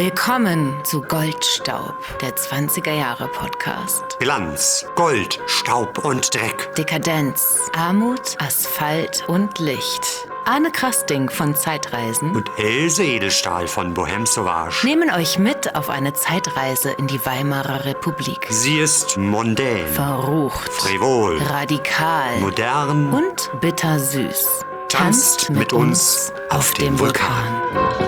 Willkommen zu Goldstaub, der 20er Jahre Podcast. Glanz, Gold, Staub und Dreck. Dekadenz, Armut, Asphalt und Licht. Arne Krasting von Zeitreisen Und Else Edelstahl von Bohème Sauvage nehmen euch mit auf eine Zeitreise in die Weimarer Republik. Sie ist mondän, Verrucht, frivol, radikal modern und bittersüß. Tanzt mit uns auf dem Vulkan.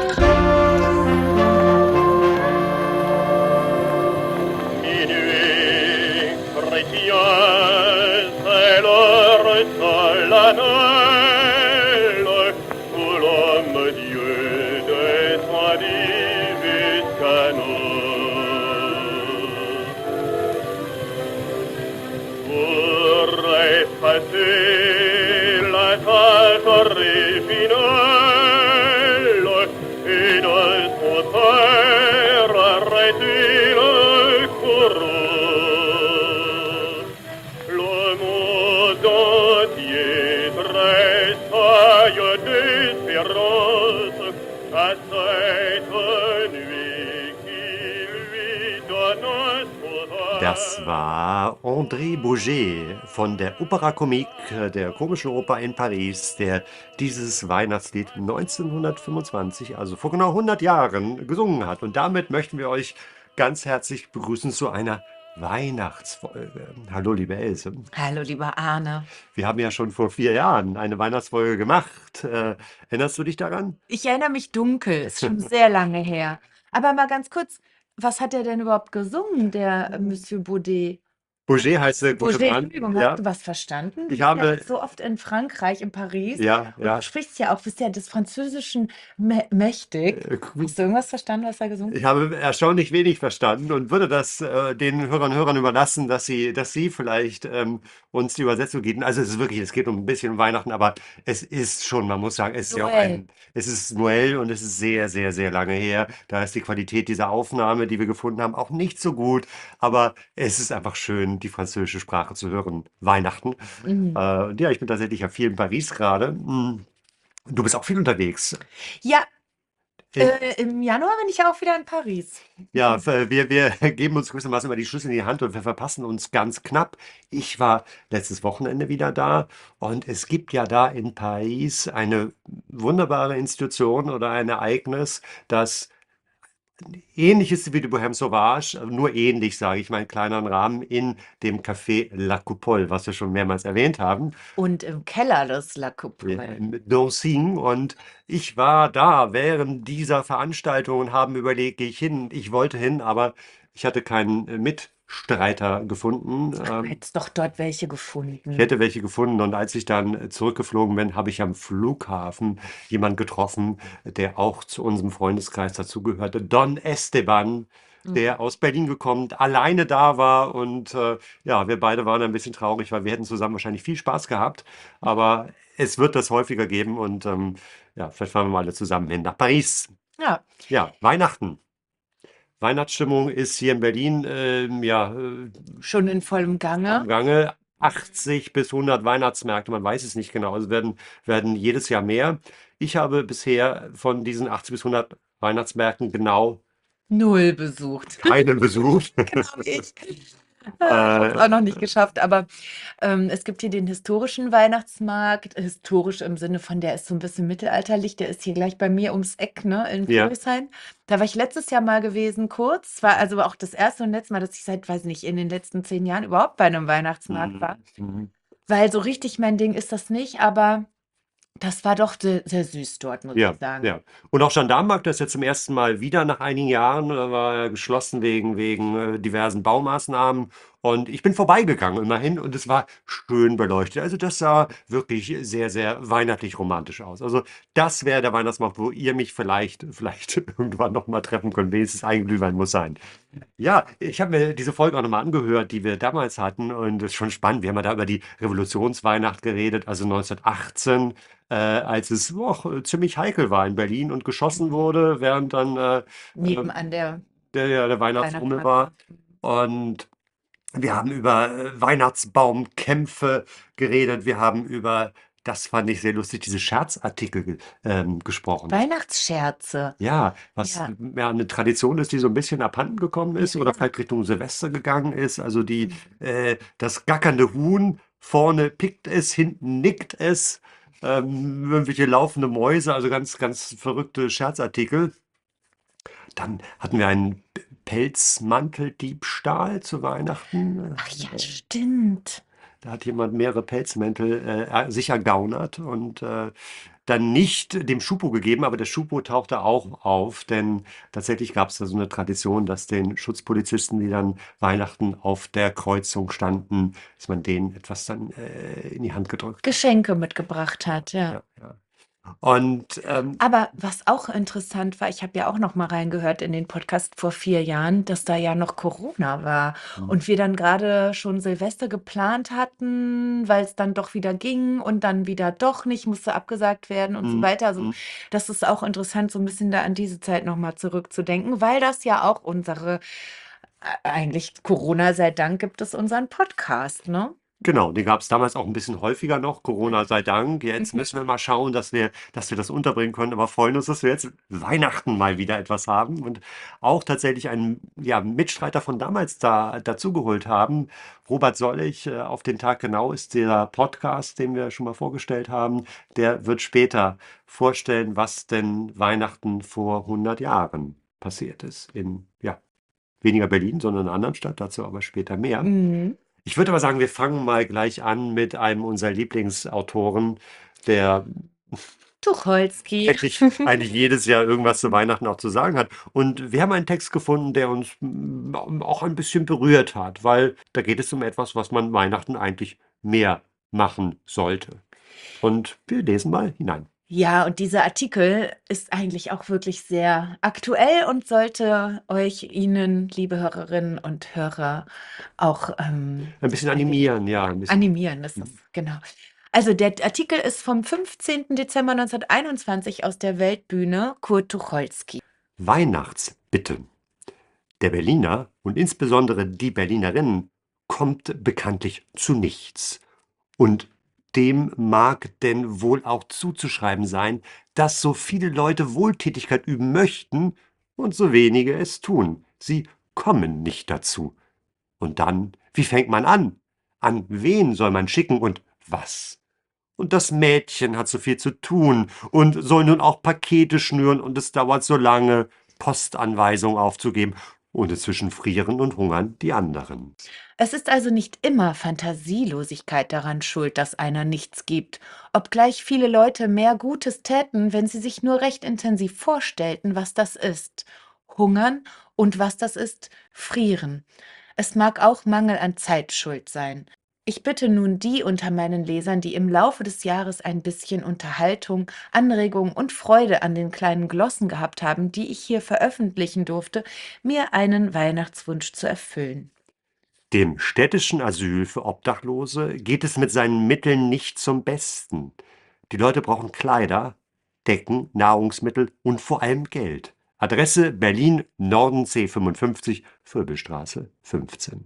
Das war André Bourget von der Opéra Comique, der komischen Oper in Paris, der dieses Weihnachtslied 1925, also vor genau 100 Jahren, gesungen hat. Und damit möchten wir euch ganz herzlich begrüßen zu einer Weihnachtsfolge. Hallo, liebe Else. Hallo, lieber Arne. Wir haben ja schon vor 4 Jahren eine Weihnachtsfolge gemacht. Erinnerst du dich daran? Ich erinnere mich dunkel, ist schon sehr lange her. Aber mal ganz kurz, was hat er denn überhaupt gesungen, der Monsieur Baudet? Bourget heißt der gute Baudet, Mann. Entschuldigung, Ja, hast du was verstanden? Du ich bist ja habe, so oft in Frankreich, in Paris ja, und ja. du sprichst ja auch, bist ja des Französischen mächtig. Äh, Hast du irgendwas verstanden, was er gesungen hat? Ich habe erstaunlich wenig verstanden und würde das den Hörern überlassen, dass sie vielleicht uns die Übersetzung geben. Also es ist wirklich, es geht um ein bisschen um Weihnachten, aber es ist schon, man muss sagen, es ist ja auch Noel. es ist Noel und es ist sehr, sehr, sehr lange her. Da ist die Qualität dieser Aufnahme, die wir gefunden haben, auch nicht so gut. Aber es ist einfach schön, die französische Sprache zu hören. Weihnachten. Mhm. Und ja, ich bin tatsächlich ja viel in Paris gerade. Du bist auch viel unterwegs. Ja, Äh, im Januar bin ich ja auch wieder in Paris. Ja, wir geben uns gewissermaßen immer die Schlüssel in die Hand und wir verpassen uns ganz knapp. Ich war letztes Wochenende wieder da und es gibt ja da in Paris eine wunderbare Institution oder ein Ereignis, das ähnlich ist wie die Bohème Sauvage, nur ähnlich, sage ich mal, in kleineren Rahmen in dem Café La Coupole, was wir schon mehrmals erwähnt haben. Und im Keller des La Ja, Coupole. mit Dancing und ich war da während dieser Veranstaltung und habe überlegt, gehe ich hin? Ich wollte hin, aber ich hatte keinen Mitstreiter gefunden. Du hättest doch dort welche Ich gefunden. hätte welche gefunden und als ich dann zurückgeflogen bin, habe ich am Flughafen jemanden getroffen, der auch zu unserem Freundeskreis dazugehörte. Don Esteban, der aus Berlin gekommen, alleine da war und ja, wir beide waren ein bisschen traurig, weil wir hätten zusammen wahrscheinlich viel Spaß gehabt, aber es wird das häufiger geben und ja, vielleicht fahren wir mal alle zusammen hin nach Paris. Ja, Ja, Weihnachten. Weihnachtsstimmung ist hier in Berlin ja schon in vollem am Gange. Gange. 80 bis 100 Weihnachtsmärkte, man weiß es nicht genau. Also werden jedes Jahr mehr. Ich habe bisher von diesen 80 bis 100 Weihnachtsmärkten genau 0 besucht. keinen besucht. Genau wie ich. Ich habe es Äh, auch noch nicht geschafft, aber es gibt hier den historischen Weihnachtsmarkt. Historisch im Sinne von, der ist so ein bisschen mittelalterlich. Der ist hier gleich bei mir ums Eck, ne, in ja. Friedrichshain. Da war ich letztes Jahr mal gewesen, kurz. Es war also auch das erste und letzte Mal, dass ich seit, weiß nicht, in den letzten 10 Jahren überhaupt bei einem Weihnachtsmarkt war. Mhm. Weil so richtig mein Ding ist das nicht, aber das war doch sehr, sehr süß dort, muss ich Ja, sagen. ja. Und auch Gendarmenmarkt, das ist jetzt zum ersten Mal wieder nach einigen Jahren, war er geschlossen wegen diversen Baumaßnahmen. Und ich bin vorbeigegangen immerhin und es war schön beleuchtet. Also das sah wirklich sehr, sehr weihnachtlich romantisch aus. Also das wäre der Weihnachtsmarkt, wo ihr mich vielleicht irgendwann noch mal treffen könnt. Wenigstens ein Glühwein muss sein. Ja, ich habe mir diese Folge auch noch mal angehört, die wir damals hatten und das ist schon spannend. Wir haben ja da über die Revolutionsweihnacht geredet, also 1918, als es ziemlich heikel war in Berlin und geschossen wurde, während dann Nebenan der der Weihnachtsrummel war. Weihnachtsmarkt. Und wir haben über Weihnachtsbaumkämpfe geredet, wir haben über das fand ich sehr lustig, diese Scherzartikel gesprochen. Weihnachtsscherze. Ja, was Ja. ja eine Tradition ist, die so ein bisschen abhanden gekommen Ja, ist oder ja. vielleicht Richtung Silvester gegangen ist. Also Mhm. das gackernde Huhn, vorne pickt es, hinten nickt es, irgendwelche laufende Mäuse, also ganz, ganz verrückte Scherzartikel. Dann hatten wir einen Pelzmanteldiebstahl zu Weihnachten. Ach ja, stimmt. Da hat jemand mehrere Pelzmäntel sich ergaunert und dann nicht dem Schupo gegeben, aber der Schupo tauchte auch auf, denn tatsächlich gab es da so eine Tradition, dass den Schutzpolizisten, die dann Weihnachten auf der Kreuzung standen, dass man denen etwas dann in die Hand gedrückt hat. Geschenke mitgebracht hat, ja. Ja, ja. Und Aber was auch interessant war, ich habe ja auch noch mal reingehört in den Podcast vor 4 Jahren, dass da ja noch Corona war und wir dann gerade schon Silvester geplant hatten, weil es dann doch wieder ging und dann wieder doch nicht, musste abgesagt werden und so mm, weiter. Also, mm, das ist auch interessant, so ein bisschen da an diese Zeit noch mal zurückzudenken, weil das ja auch unsere eigentlich Corona sei Dank gibt es unseren Podcast, ne? genau, den gab es damals auch ein bisschen häufiger noch, Corona sei Dank. Jetzt Mhm. müssen wir mal schauen, dass wir das unterbringen können, aber freuen uns, dass wir jetzt Weihnachten mal wieder etwas haben und auch tatsächlich einen, ja, Mitstreiter von damals dazugeholt haben. Robert Sollig, auf den Tag genau ist der Podcast, den wir schon mal vorgestellt haben. Der wird später vorstellen, was denn Weihnachten vor 100 Jahren passiert ist in, ja, weniger Berlin, sondern in einer anderen Stadt, dazu aber später mehr. Mhm. Ich würde aber sagen, wir fangen mal gleich an mit einem unserer Lieblingsautoren, der Tucholsky. eigentlich jedes Jahr irgendwas zu Weihnachten auch zu sagen hat. Und wir haben einen Text gefunden, der uns auch ein bisschen berührt hat, weil da geht es um etwas, was man Weihnachten eigentlich mehr machen sollte. Und wir lesen mal hinein. Ja, und dieser Artikel ist eigentlich auch wirklich sehr aktuell und sollte euch Ihnen, liebe Hörerinnen und Hörer, auch, Ein bisschen ein wenig animieren, ja, ein bisschen. animieren. Das ist genau. Also, der Artikel ist vom 15. Dezember 1921 aus der Weltbühne, Kurt Tucholsky. Weihnachtsbitten. Der Berliner und insbesondere die Berlinerinnen kommt bekanntlich zu nichts. Und dem mag denn wohl auch zuzuschreiben sein, dass so viele Leute Wohltätigkeit üben möchten und so wenige es tun. Sie kommen nicht dazu. Und dann, wie fängt man an? An wen soll man schicken und was? Und das Mädchen hat so viel zu tun und soll nun auch Pakete schnüren und es dauert so lange, Postanweisungen aufzugeben und inzwischen frieren und hungern die anderen. Es ist also nicht immer Fantasielosigkeit daran schuld, dass einer nichts gibt, obgleich viele Leute mehr Gutes täten, wenn sie sich nur recht intensiv vorstellten, was das ist. Hungern und was das ist, frieren. Es mag auch Mangel an Zeit schuld sein. Ich bitte nun die unter meinen Lesern, die im Laufe des Jahres ein bisschen Unterhaltung, Anregung und Freude an den kleinen Glossen gehabt haben, die ich hier veröffentlichen durfte, mir einen Weihnachtswunsch zu erfüllen. Dem städtischen Asyl für Obdachlose geht es mit seinen Mitteln nicht zum Besten. Die Leute brauchen Kleider, Decken, Nahrungsmittel und vor allem Geld. Adresse Berlin Norden C 55, Vöbelstraße 15.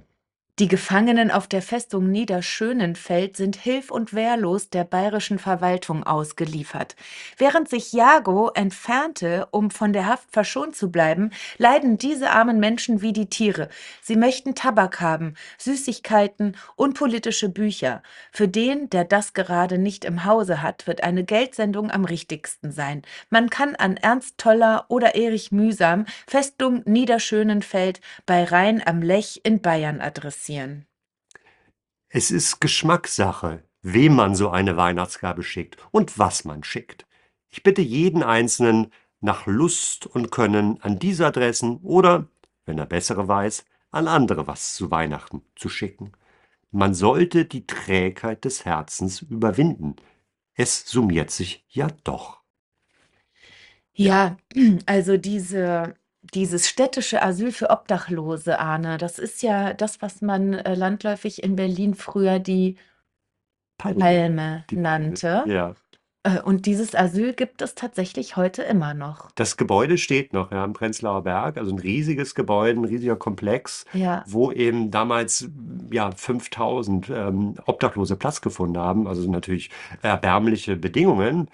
Die Gefangenen auf der Festung Niederschönenfeld sind hilf- und wehrlos der bayerischen Verwaltung ausgeliefert. Während sich Jago entfernte, um von der Haft verschont zu bleiben, leiden diese armen Menschen wie die Tiere. Sie möchten Tabak haben, Süßigkeiten und politische Bücher. Für den, der das gerade nicht im Hause hat, wird eine Geldsendung am richtigsten sein. Man kann an Ernst Toller oder Erich Mühsam, Festung Niederschönenfeld bei Rhein am Lech in Bayern adressieren. Es ist Geschmackssache, wem man so eine Weihnachtsgabe schickt und was man schickt. Ich bitte jeden Einzelnen, nach Lust und Können an diese Adressen oder, wenn er bessere weiß, an andere was zu Weihnachten zu schicken. Man sollte die Trägheit des Herzens überwinden. Es summiert sich ja doch. Ja, also dieses städtische Asyl für Obdachlose, Arne, das ist ja das, was man landläufig in Berlin früher die Palme. Palme Die Palme. nannte. Ja. Und dieses Asyl gibt es tatsächlich heute immer noch. Das Gebäude steht noch, ja, am Prenzlauer Berg, also ein riesiges Gebäude, ein riesiger Komplex, Ja. wo eben damals ja 5000 Obdachlose Platz gefunden haben. Also natürlich erbärmliche Bedingungen.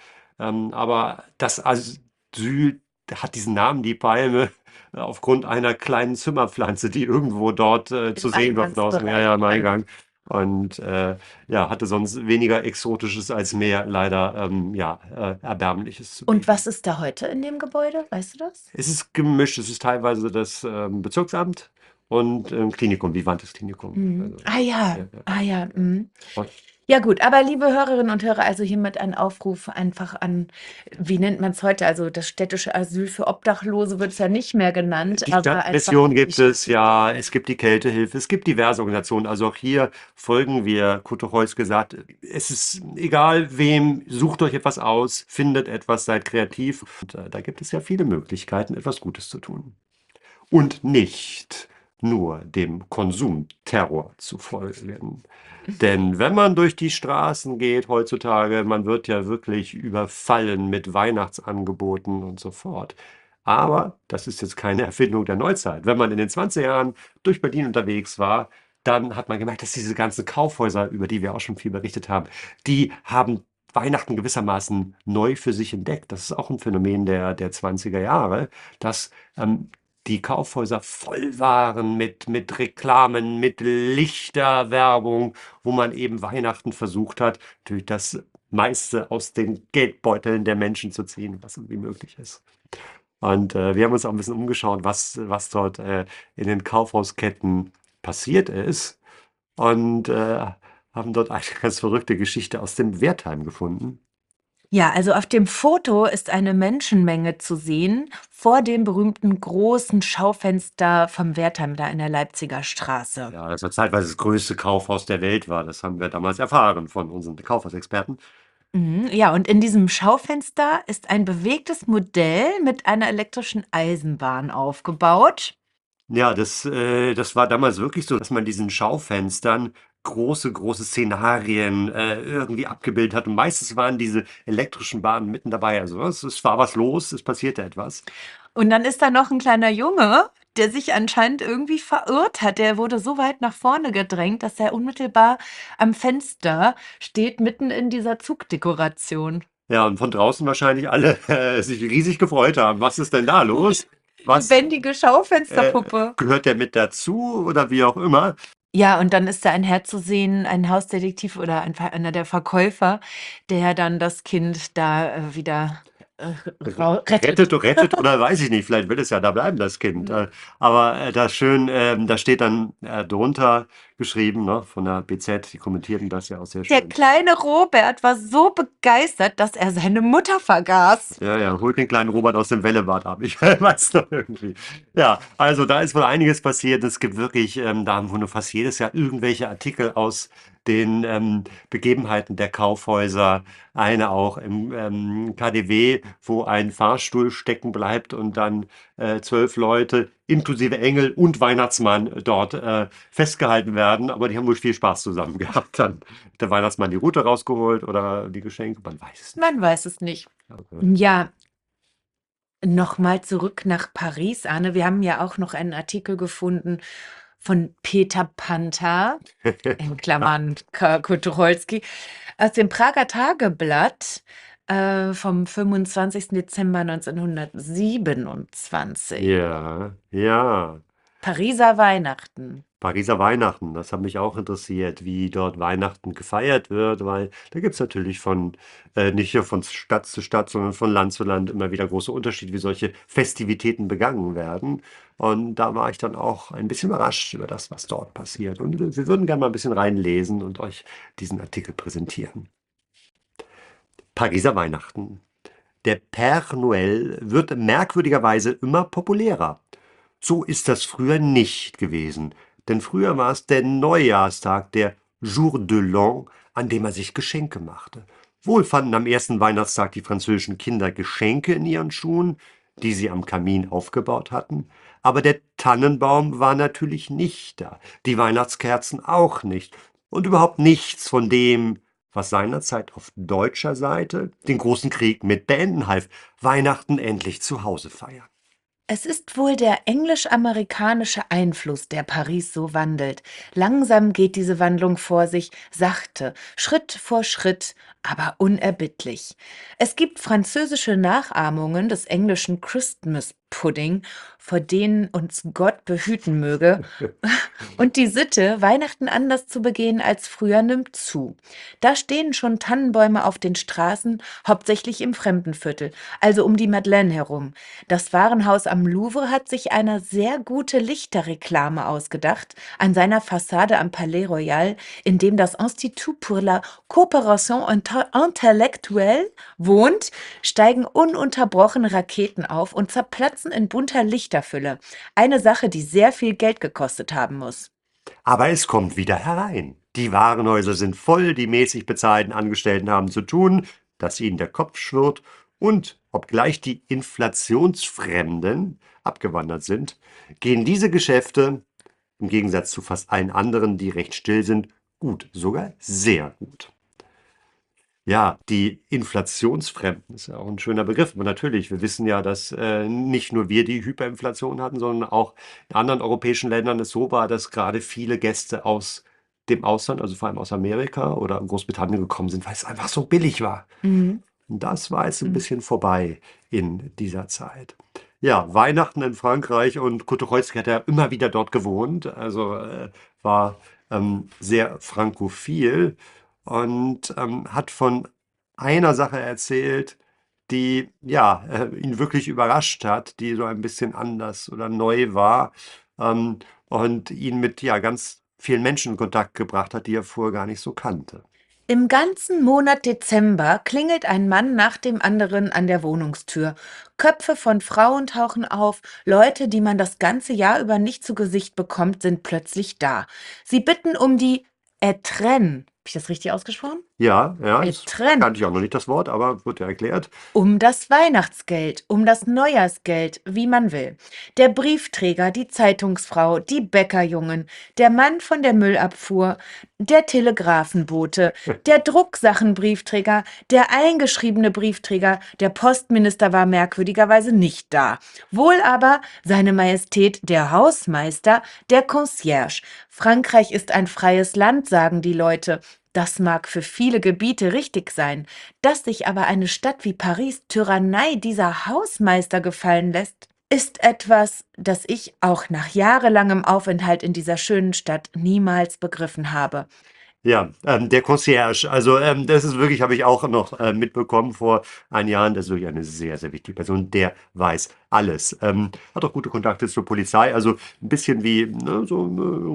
Aber das Asyl hat diesen Namen, die Palme, aufgrund einer kleinen Zimmerpflanze, die irgendwo dort zu Im sehen war von außen, ja, ja, Eingangsbereich im stand. Eingang. Und ja, hatte sonst weniger Exotisches als mehr leider ja, Erbärmliches zu Und bieten. was ist da heute in dem Gebäude? Weißt du das? Es ist gemischt. Es ist teilweise das Bezirksamt und Klinikum, Vivantes Klinikum. Mhm. Also, Ah ja, ja, ja. ah ja. Mhm. Und Ja gut, aber liebe Hörerinnen und Hörer, also hiermit ein Aufruf einfach an, wie nennt man es heute? Also das städtische Asyl für Obdachlose wird es ja nicht mehr genannt, die aber einfach Stadtmission gibt wirklich, es, ja, es gibt die Kältehilfe, es gibt diverse Organisationen. Also auch hier folgen wir, Kurt Tucholsky gesagt, es ist egal wem, sucht euch etwas aus, findet etwas, seid kreativ. Und da gibt es ja viele Möglichkeiten, etwas Gutes zu tun. Und nicht nur dem Konsumterror zu folgen. Denn wenn man durch die Straßen geht heutzutage, man wird ja wirklich überfallen mit Weihnachtsangeboten und so fort. Aber das ist jetzt keine Erfindung der Neuzeit. Wenn man in den 20er Jahren durch Berlin unterwegs war, dann hat man gemerkt, dass diese ganzen Kaufhäuser, über die wir auch schon viel berichtet haben, die haben Weihnachten gewissermaßen neu für sich entdeckt. Das ist auch ein Phänomen der 20er Jahre, dass die Kaufhäuser voll waren mit Reklamen, mit Lichterwerbung, wo man eben Weihnachten versucht hat, natürlich das meiste aus den Geldbeuteln der Menschen zu ziehen, was irgendwie möglich ist. Und wir haben uns auch ein bisschen umgeschaut, was dort in den Kaufhausketten passiert ist und haben dort eine ganz verrückte Geschichte aus dem Wertheim gefunden. ja, also auf dem Foto ist eine Menschenmenge zu sehen vor dem berühmten großen Schaufenster vom Wertheim da in der Leipziger Straße. Ja, das war zeitweise das größte Kaufhaus der Welt war. Das haben wir damals erfahren von unseren Kaufhausexperten. Mhm, ja, und in diesem Schaufenster ist ein bewegtes Modell mit einer elektrischen Eisenbahn aufgebaut. Ja, das war damals wirklich so, dass man diesen Schaufenstern große Szenarien irgendwie abgebildet hat. Und meistens waren diese elektrischen Bahnen mitten dabei. Also es war was los, es passierte etwas. Und dann ist da noch ein kleiner Junge, der sich anscheinend irgendwie verirrt hat. Der wurde so weit nach vorne gedrängt, dass er unmittelbar am Fenster steht, mitten in dieser Zugdekoration. Ja, und von draußen wahrscheinlich alle sich riesig gefreut haben. Was ist denn da los? Was Lebendige Schaufensterpuppe. gehört der mit dazu oder wie auch immer? Ja, und dann ist da ein Herr zu sehen, ein Hausdetektiv oder einer der Verkäufer, der dann das Kind da wieder rettet. Rettet oder weiß ich nicht, vielleicht will es ja da bleiben, das Kind. Aber da schön, da steht dann drunter geschrieben, ne, von der BZ, die kommentierten das ja auch sehr Der schön. kleine Robert war so begeistert, dass er seine Mutter vergaß. Ja, ja, holt den kleinen Robert aus dem Wellebad ab. Ich weiß noch irgendwie. Ja, also da ist wohl einiges passiert. Es gibt wirklich, da haben wir fast jedes Jahr irgendwelche Artikel aus den Begebenheiten der Kaufhäuser. Eine auch im KDW, wo ein Fahrstuhl stecken bleibt und dann 12 Leute inklusive Engel und Weihnachtsmann dort festgehalten werden. Aber die haben wohl viel Spaß zusammen gehabt. Dann hat der Weihnachtsmann die Route rausgeholt oder die Geschenke, man weiß es nicht. Man weiß es nicht. Ja, nochmal zurück nach Paris, Arne. Wir haben ja auch noch einen Artikel gefunden von Peter Panther, in Klammern Kurt Tucholsky, aus dem Prager Tageblatt vom 25. Dezember 1927. Ja, ja. Pariser Weihnachten. Pariser Weihnachten, das hat mich auch interessiert, wie dort Weihnachten gefeiert wird, weil da gibt es natürlich nicht nur von Stadt zu Stadt, sondern von Land zu Land immer wieder große Unterschiede, wie solche Festivitäten begangen werden. Und da war ich dann auch ein bisschen überrascht über das, was dort passiert. Und wir würden gerne mal ein bisschen reinlesen und euch diesen Artikel präsentieren. Pariser Weihnachten. Der Père Noël wird merkwürdigerweise immer populärer. So ist das früher nicht gewesen, denn früher war es der Neujahrstag, der Jour de l'An, an dem man sich Geschenke machte. Wohl fanden am ersten Weihnachtstag die französischen Kinder Geschenke in ihren Schuhen, die sie am Kamin aufgebaut hatten, aber der Tannenbaum war natürlich nicht da, die Weihnachtskerzen auch nicht und überhaupt nichts von dem, was seinerzeit auf deutscher Seite den großen Krieg mit beenden half, Weihnachten endlich zu Hause feiern. Es ist wohl der englisch-amerikanische Einfluss, der Paris so wandelt. Langsam geht diese Wandlung vor sich, sachte, Schritt vor Schritt, aber unerbittlich. Es gibt französische Nachahmungen des englischen Christmas Pudding, vor denen uns Gott behüten möge. Und die Sitte, Weihnachten anders zu begehen als früher, nimmt zu. Da stehen schon Tannenbäume auf den Straßen, hauptsächlich im Fremdenviertel, also um die Madeleine herum. Das Warenhaus am Louvre hat sich eine sehr gute Lichterreklame ausgedacht an seiner Fassade am Palais Royal, in dem das Institut pour la Coopération Intellectuelle wohnt, steigen ununterbrochen Raketen auf und zerplatzen in bunter Lichterfülle. Eine Sache, die sehr viel Geld gekostet haben muss. Aber es kommt wieder herein. Die Warenhäuser sind voll, die mäßig bezahlten Angestellten haben zu tun, dass ihnen der Kopf schwirrt und obgleich die Inflationsfremden abgewandert sind, gehen diese Geschäfte, im Gegensatz zu fast allen anderen, die recht still sind, gut, sogar sehr gut. Ja, die Inflationsfremden ist ja auch ein schöner Begriff. Aber natürlich, wir wissen ja, dass nicht nur wir die Hyperinflation hatten, sondern auch in anderen europäischen Ländern es so war, dass gerade viele Gäste aus dem Ausland, also vor allem aus Amerika oder Großbritannien gekommen sind, weil es einfach so billig war. Mhm. Und das war jetzt ein Mhm. bisschen vorbei in dieser Zeit. Ja, Weihnachten in Frankreich und Kurt Tucholsky hat ja immer wieder dort gewohnt, also war sehr frankophil und hat von einer Sache erzählt, die ja ihn wirklich überrascht hat, die so ein bisschen anders oder neu war und ihn mit ja ganz vielen Menschen in Kontakt gebracht hat, die er vorher gar nicht so kannte. Im ganzen Monat Dezember klingelt ein Mann nach dem anderen an der Wohnungstür. Köpfe von Frauen tauchen auf, Leute, die man das ganze Jahr über nicht zu Gesicht bekommt, sind plötzlich da. Sie bitten um die Étrennes. Habe ich das richtig ausgesprochen? Ja, das Étrennes. kannte ich auch noch nicht das Wort, aber wird ja erklärt. Um das Weihnachtsgeld, um das Neujahrsgeld, wie man will. Der Briefträger, die Zeitungsfrau, die Bäckerjungen, der Mann von der Müllabfuhr, der Telegrafenbote, der Drucksachenbriefträger, der eingeschriebene Briefträger, der Postminister war merkwürdigerweise nicht da. Wohl aber seine Majestät der Hausmeister, der Concierge. Frankreich ist ein freies Land, sagen die Leute. Das mag für viele Gebiete richtig sein. Dass sich aber eine Stadt wie Paris Tyrannei dieser Hausmeister gefallen lässt, ist etwas, das ich auch nach jahrelangem Aufenthalt in dieser schönen Stadt niemals begriffen habe. Ja, der Concierge, also das ist wirklich, habe ich auch noch mitbekommen vor einigen Jahren, das ist wirklich eine sehr, sehr wichtige Person, der weiß alles. Hat auch gute Kontakte zur Polizei, also ein bisschen wie ne, so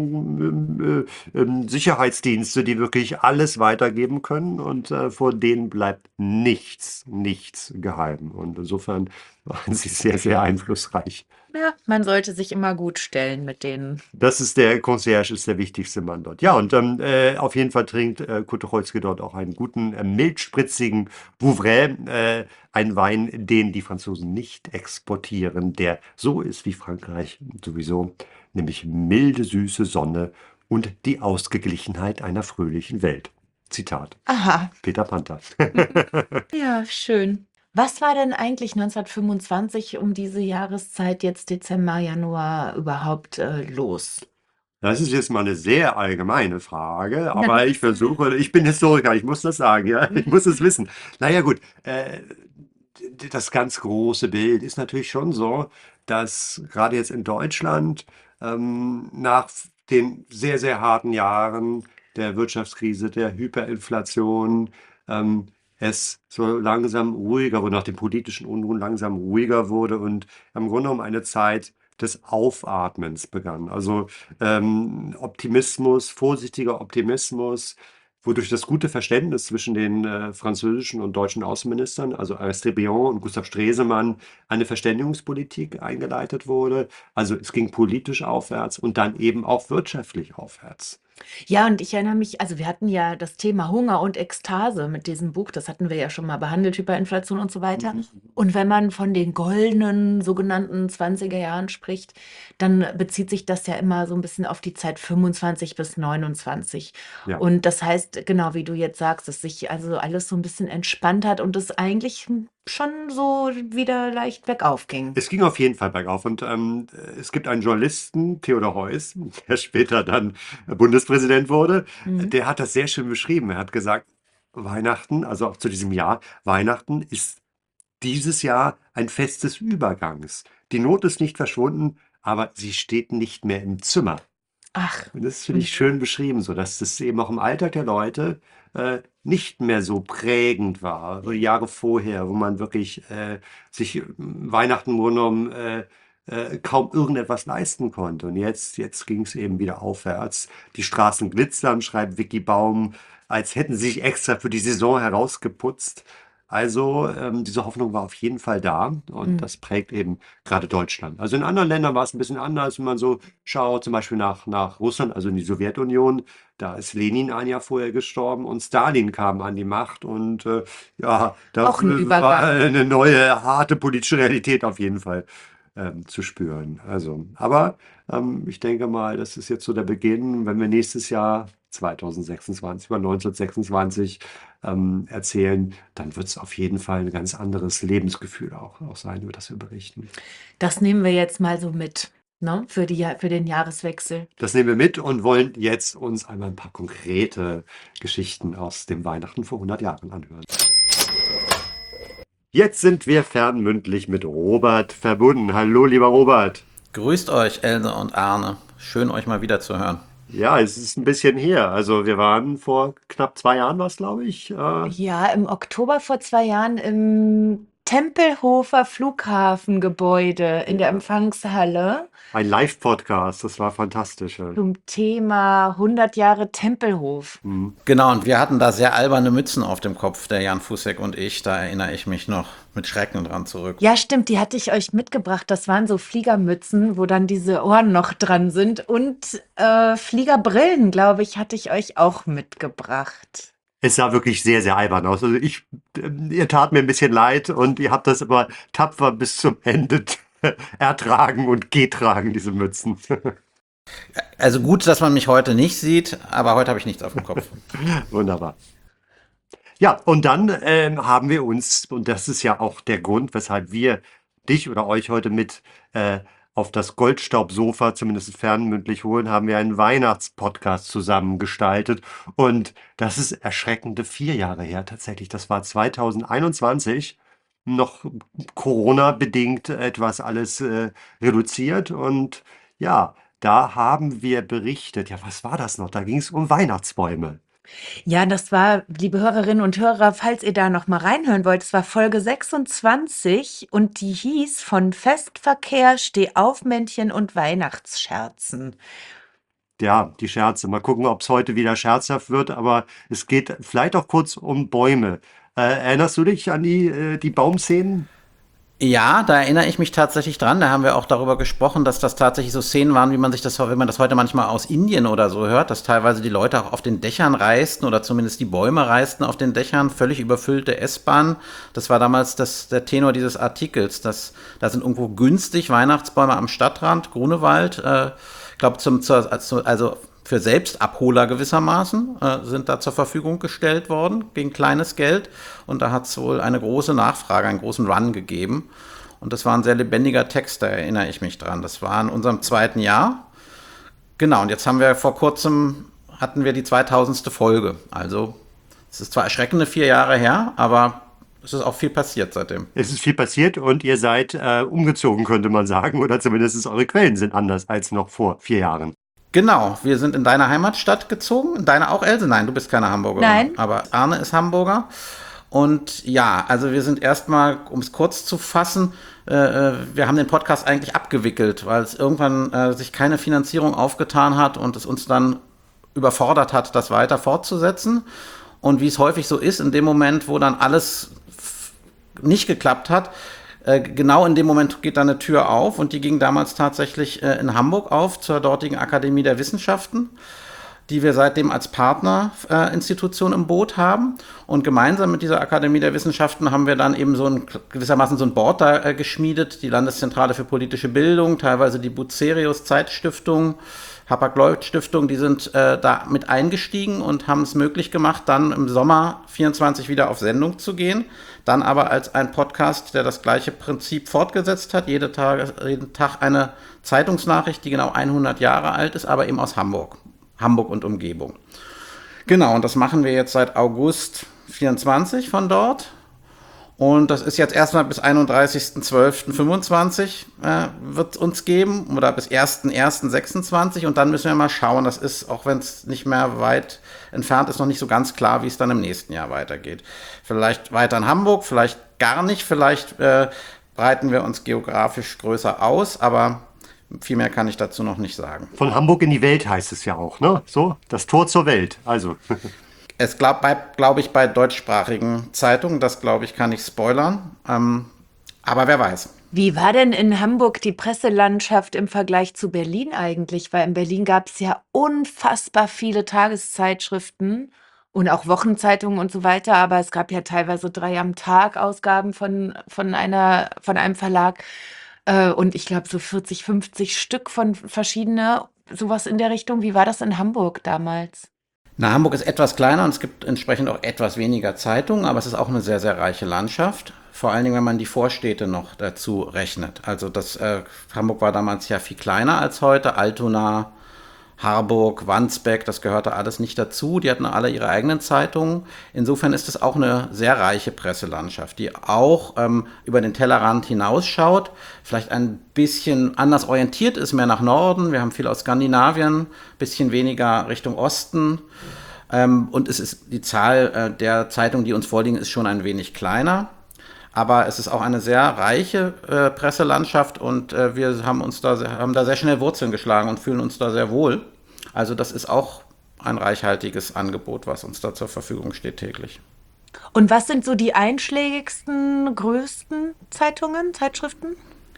Sicherheitsdienste, die wirklich alles weitergeben können und vor denen bleibt nichts geheim. Und insofern waren sie sehr, sehr einflussreich. Ja, man sollte sich immer gut stellen mit denen. Das ist der Concierge, ist der wichtigste Mann dort. Ja, und auf jeden Fall trinkt Kurt Tucholsky dort auch einen guten, mildspritzigen Vouvray, einen Wein, den die Franzosen nicht exportieren, der so ist wie Frankreich sowieso, nämlich milde, süße Sonne und die Ausgeglichenheit einer fröhlichen Welt. Zitat, Aha, Peter Panther. ja, schön. Was war denn eigentlich 1925 um diese Jahreszeit, jetzt Dezember, Januar, überhaupt los? Das ist jetzt mal eine sehr allgemeine Frage, aber ich bin Historiker, ich muss das sagen, ja, ich muss es wissen. Naja gut, das ganz große Bild ist natürlich schon so, dass gerade jetzt in Deutschland nach den sehr, sehr harten Jahren der Wirtschaftskrise, der Hyperinflation, ähm, es so langsam ruhiger wurde, nach den politischen Unruhen langsam ruhiger wurde und im Grunde genommen eine Zeit des Aufatmens begann. Also Optimismus, vorsichtiger Optimismus, wodurch das gute Verständnis zwischen den französischen und deutschen Außenministern, also Aristide Briand und Gustav Stresemann, eine Verständigungspolitik eingeleitet wurde. Also es ging politisch aufwärts und dann eben auch wirtschaftlich aufwärts. Ja, und ich erinnere mich, also wir hatten ja das Thema Hunger und Ekstase mit diesem Buch, das hatten wir ja schon mal behandelt, Hyperinflation und so weiter. Und wenn man von den goldenen sogenannten 20er Jahren spricht, dann bezieht sich das ja immer so ein bisschen auf die Zeit 25 bis 29. Ja. Und das heißt, genau wie du jetzt sagst, dass sich also alles so ein bisschen entspannt hat und es eigentlich schon so wieder leicht bergauf ging. Es ging auf jeden Fall bergauf und es gibt einen Journalisten, Theodor Heuss, der später dann Bundespräsident wurde, Mhm. der hat das sehr schön beschrieben. Er hat gesagt, Weihnachten, also auch zu diesem Jahr, Weihnachten ist dieses Jahr ein Fest des Übergangs. Die Not ist nicht verschwunden, aber sie steht nicht mehr im Zimmer. Ach, Und das finde mhm. ich schön beschrieben, so dass das eben auch im Alltag der Leute nicht mehr so prägend war, so die Jahre vorher, wo man wirklich sich Weihnachten im Grunde genommen kaum irgendetwas leisten konnte. Und jetzt ging es eben wieder aufwärts. Die Straßen glitzern, schreibt Vicky Baum, als hätten sie sich extra für die Saison herausgeputzt. Also diese Hoffnung war auf jeden Fall da und Mhm. das prägt eben gerade Deutschland. Also in anderen Ländern war es ein bisschen anders, wenn man so schaut, zum Beispiel nach Russland, also in die Sowjetunion. Da ist Lenin ein Jahr vorher gestorben und Stalin kam an die Macht und ja, da Auch ein war Übergang. eine neue harte politische Realität auf jeden Fall zu spüren. Also, aber ich denke mal, das ist jetzt so der Beginn, wenn wir nächstes Jahr 2026 über 1926 erzählen, dann wird es auf jeden Fall ein ganz anderes Lebensgefühl auch sein, über das wir berichten. Das nehmen wir jetzt mal so mit, ne, für den Jahreswechsel. Das nehmen wir mit und wollen jetzt uns einmal ein paar konkrete Geschichten aus dem Weihnachten vor 100 Jahren anhören. Jetzt sind wir fernmündlich mit Robert verbunden. Hallo, lieber Robert. Grüßt euch, Else und Arne. Schön, euch mal wieder zu hören. Ja, es ist ein bisschen her. Also wir waren vor knapp 2 Jahren, was glaube ich. Ja, im Oktober vor 2 Jahren im Tempelhofer Flughafengebäude in der Ja, Empfangshalle ein Live-Podcast, das war fantastisch. Ja. zum Thema 100 Jahre Tempelhof. Hm. Genau, und wir hatten da sehr alberne Mützen auf dem Kopf, der Jan Fußek und ich. Da erinnere ich mich noch mit Schrecken dran zurück. Ja, stimmt, die hatte ich euch mitgebracht. Das waren so Fliegermützen, wo dann diese Ohren noch dran sind. Und Fliegerbrillen, glaube ich, hatte ich euch auch mitgebracht. Es sah wirklich sehr, sehr albern aus. Also ihr tat mir ein bisschen leid und ihr habt das aber tapfer bis zum Ende ertragen und getragen, diese Mützen. Also gut, dass man mich heute nicht sieht, aber heute habe ich nichts auf dem Kopf. Wunderbar. Ja, und dann haben wir uns, und das ist ja auch der Grund, weshalb wir dich oder euch heute mit auf das Goldstaubsofa, zumindest fernmündlich holen, haben wir einen Weihnachtspodcast zusammengestaltet. Und das ist erschreckende 4 Jahre her tatsächlich. Das war 2021, noch Corona-bedingt etwas alles reduziert. Und ja, da haben wir berichtet, ja, was war das noch? Da ging es um Weihnachtsbäume. Ja, das war, liebe Hörerinnen und Hörer, falls ihr da noch mal reinhören wollt, es war Folge 26 und die hieß von Festverkehr, Stehaufmännchen und Weihnachtsscherzen. Ja, die Scherze. Mal gucken, ob es heute wieder scherzhaft wird, aber es geht vielleicht auch kurz um Bäume. Erinnerst du dich an die Baumszenen? Ja, da erinnere ich mich tatsächlich dran. Da haben wir auch darüber gesprochen, dass das tatsächlich so Szenen waren, wie man sich das, wenn man das heute manchmal aus Indien oder so hört, dass teilweise die Leute auch auf den Dächern reisten oder zumindest die Bäume reisten auf den Dächern, völlig überfüllte S-Bahn. Das war damals der Tenor dieses Artikels. Da sind irgendwo günstig Weihnachtsbäume am Stadtrand, Grunewald. Ich glaube, also für Selbstabholer gewissermaßen sind da zur Verfügung gestellt worden gegen kleines Geld. Und da hat es wohl eine große Nachfrage, einen großen Run gegeben. Und das war ein sehr lebendiger Text, da erinnere ich mich dran. Das war in unserem 2. Jahr. Genau, und jetzt haben wir vor kurzem, hatten wir die 2000. Folge. Also es ist zwar erschreckende 4 Jahre her, aber es ist auch viel passiert seitdem. Es ist viel passiert und ihr seid umgezogen, könnte man sagen, oder zumindest eure Quellen sind anders als noch vor 4 Jahren. Genau, wir sind in deine Heimatstadt gezogen. Deine auch, Else? Nein, du bist keine Hamburgerin. Nein. Aber Arne ist Hamburger. Und ja, also wir sind erstmal, um es kurz zu fassen, wir haben den Podcast eigentlich abgewickelt, weil es irgendwann sich keine Finanzierung aufgetan hat und es uns dann überfordert hat, das weiter fortzusetzen. Und wie es häufig so ist, in dem Moment, wo dann alles nicht geklappt hat, genau in dem Moment geht dann eine Tür auf und die ging damals tatsächlich in Hamburg auf, zur dortigen Akademie der Wissenschaften. die wir seitdem als Partnerinstitution im Boot haben. Und gemeinsam mit dieser Akademie der Wissenschaften haben wir dann eben gewissermaßen so ein Board da geschmiedet, die Landeszentrale für politische Bildung, teilweise die Bucerius Zeitstiftung, Hapag-Lloyd-Stiftung, die sind da mit eingestiegen und haben es möglich gemacht, dann im Sommer 24 wieder auf Sendung zu gehen. Dann aber als ein Podcast, der das gleiche Prinzip fortgesetzt hat. Jeden Tag eine Zeitungsnachricht, die genau 100 Jahre alt ist, aber eben aus Hamburg und Umgebung. Genau, und das machen wir jetzt seit August 24 von dort. Und das ist jetzt erstmal bis 31.12.25 wird es uns geben oder bis 1.1.26 und dann müssen wir mal schauen. Das ist, auch wenn es nicht mehr weit entfernt ist, noch nicht so ganz klar, wie es dann im nächsten Jahr weitergeht. Vielleicht weiter in Hamburg, vielleicht gar nicht, vielleicht breiten wir uns geografisch größer aus, aber viel mehr kann ich dazu noch nicht sagen. Von Hamburg in die Welt heißt es ja auch, ne? So, das Tor zur Welt, also. Es bleibt, glaube ich, bei deutschsprachigen Zeitungen. Das, glaube ich, kann ich spoilern. Aber wer weiß. Wie war denn in Hamburg die Presselandschaft im Vergleich zu Berlin eigentlich? Weil in Berlin gab es ja unfassbar viele Tageszeitschriften und auch Wochenzeitungen und so weiter. Aber es gab ja teilweise 3 am Tag Ausgaben von einem Verlag. Und ich glaube so 40, 50 Stück von verschiedene, sowas in der Richtung. Wie war das in Hamburg damals? Na, Hamburg ist etwas kleiner und es gibt entsprechend auch etwas weniger Zeitungen, aber es ist auch eine sehr, sehr reiche Landschaft. Vor allen Dingen, wenn man die Vorstädte noch dazu rechnet. Also Hamburg war damals ja viel kleiner als heute. Altona, Harburg, Wandsbek, das gehörte alles nicht dazu. Die hatten alle ihre eigenen Zeitungen. Insofern ist es auch eine sehr reiche Presselandschaft, die auch über den Tellerrand hinausschaut, vielleicht ein bisschen anders orientiert ist, mehr nach Norden. Wir haben viel aus Skandinavien, bisschen weniger Richtung Osten. Und die Zahl der Zeitungen, die uns vorliegen, ist schon ein wenig kleiner. Aber es ist auch eine sehr reiche Presselandschaft und wir haben da sehr schnell Wurzeln geschlagen und fühlen uns da sehr wohl. Also das ist auch ein reichhaltiges Angebot, was uns da zur Verfügung steht täglich. Und was sind so die einschlägigsten, größten Zeitschriften?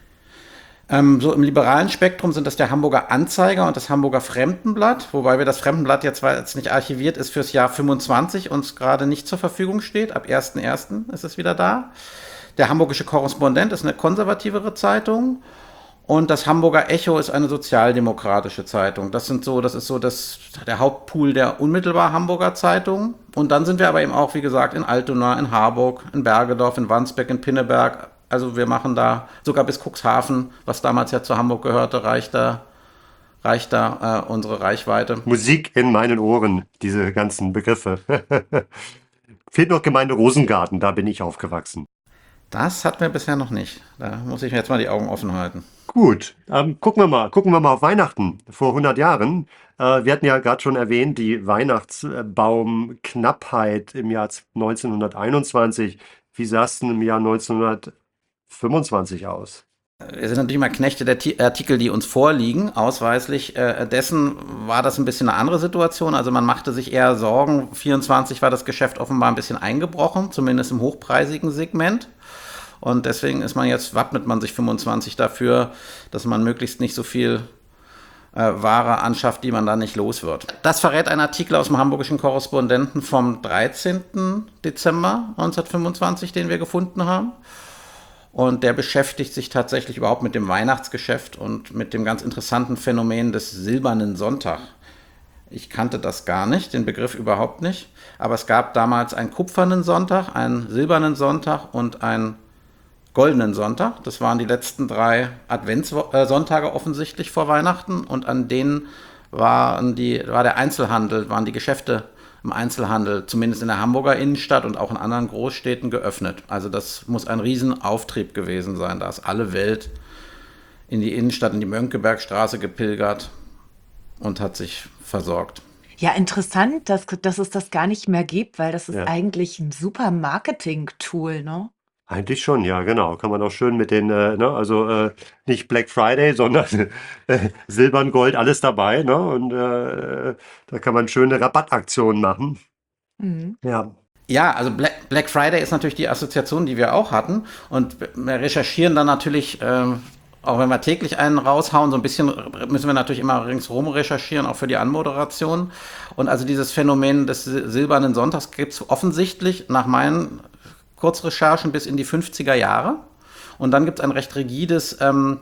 So im liberalen Spektrum sind das der Hamburger Anzeiger und das Hamburger Fremdenblatt, wobei wir das Fremdenblatt jetzt, weil es nicht archiviert ist, fürs Jahr 25 uns gerade nicht zur Verfügung steht. Ab 1.1. ist es wieder da. Der Hamburgische Korrespondent ist eine konservativere Zeitung und das Hamburger Echo ist eine sozialdemokratische Zeitung. Das ist der Hauptpool der unmittelbar Hamburger Zeitungen. Und dann sind wir aber eben auch, wie gesagt, in Altona, in Harburg, in Bergedorf, in Wandsbek, in Pinneberg. Also wir machen da sogar bis Cuxhaven, was damals ja zu Hamburg gehörte, reicht da unsere Reichweite. Musik in meinen Ohren, diese ganzen Begriffe. Fehlt noch Gemeinde Rosengarten, da bin ich aufgewachsen. Das hatten wir bisher noch nicht. Da muss ich mir jetzt mal die Augen offen halten. Gut, gucken wir mal auf Weihnachten vor 100 Jahren. Wir hatten ja gerade schon erwähnt, die Weihnachtsbaumknappheit im Jahr 1921. Wie sah es denn im Jahr 1925 aus? Wir sind natürlich mal Knechte der Artikel, die uns vorliegen. Ausweislich dessen war das ein bisschen eine andere Situation. Also man machte sich eher Sorgen. 24 war das Geschäft offenbar ein bisschen eingebrochen, zumindest im hochpreisigen Segment. Und deswegen wappnet man sich 25 dafür, dass man möglichst nicht so viel Ware anschafft, die man dann nicht los wird. Das verrät ein Artikel aus dem Hamburgischen Korrespondenten vom 13. Dezember 1925, den wir gefunden haben. Und der beschäftigt sich tatsächlich überhaupt mit dem Weihnachtsgeschäft und mit dem ganz interessanten Phänomen des Silbernen Sonntag. Ich kannte das gar nicht, den Begriff überhaupt nicht. Aber es gab damals einen kupfernen Sonntag, einen silbernen Sonntag und einen goldenen Sonntag. Das waren die letzten 3 Adventssonntage offensichtlich vor Weihnachten. Und an denen waren die Geschäfte im Einzelhandel, zumindest in der Hamburger Innenstadt und auch in anderen Großstädten, geöffnet. Also das muss ein Riesenauftrieb gewesen sein. Da ist alle Welt in die Innenstadt, in die Mönckebergstraße gepilgert und hat sich versorgt. Ja, interessant, dass es das gar nicht mehr gibt, weil das ist Ja. eigentlich ein super Marketing-Tool, ne? Eigentlich schon, ja, genau. Kann man auch schön mit den, nicht Black Friday, sondern Silbern, Gold, alles dabei, ne? Und da kann man schöne Rabattaktionen machen. Mhm. Ja. Ja, also Black Friday ist natürlich die Assoziation, die wir auch hatten. Und wir recherchieren dann natürlich auch wenn wir täglich einen raushauen, so ein bisschen müssen wir natürlich immer ringsherum recherchieren, auch für die Anmoderation. Und also dieses Phänomen des silbernen Sonntags gibt es offensichtlich nach meinen Kurzrecherchen bis in die 50er Jahre. Und dann gibt es ein recht rigides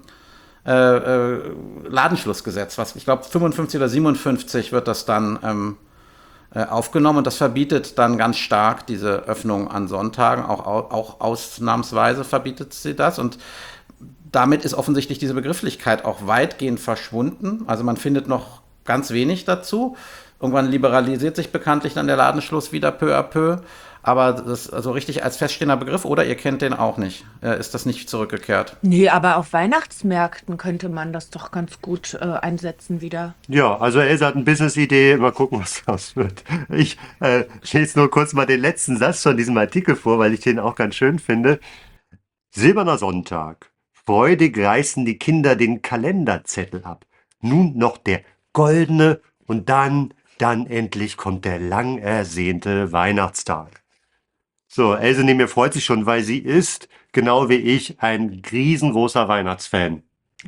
Ladenschlussgesetz, was ich glaube 55 oder 57 wird das dann aufgenommen, und das verbietet dann ganz stark diese Öffnung an Sonntagen, auch ausnahmsweise verbietet sie das, und damit ist offensichtlich diese Begrifflichkeit auch weitgehend verschwunden. Also man findet noch ganz wenig dazu. Irgendwann liberalisiert sich bekanntlich dann der Ladenschluss wieder peu à peu. Aber das also richtig als feststehender Begriff, oder ihr kennt den auch nicht? Ist das nicht zurückgekehrt? Nee, aber auf Weihnachtsmärkten könnte man das doch ganz gut einsetzen wieder. Ja, also Elsa hat eine Business-Idee. Mal gucken, was daraus wird. Ich lese nur kurz mal den letzten Satz von diesem Artikel vor, weil ich den auch ganz schön finde. Silberner Sonntag. Freudig reißen die Kinder den Kalenderzettel ab. Nun noch der goldene, und dann endlich kommt der lang ersehnte Weihnachtstag. So, Else neben mir freut sich schon, weil sie ist, genau wie ich, ein riesengroßer Weihnachtsfan.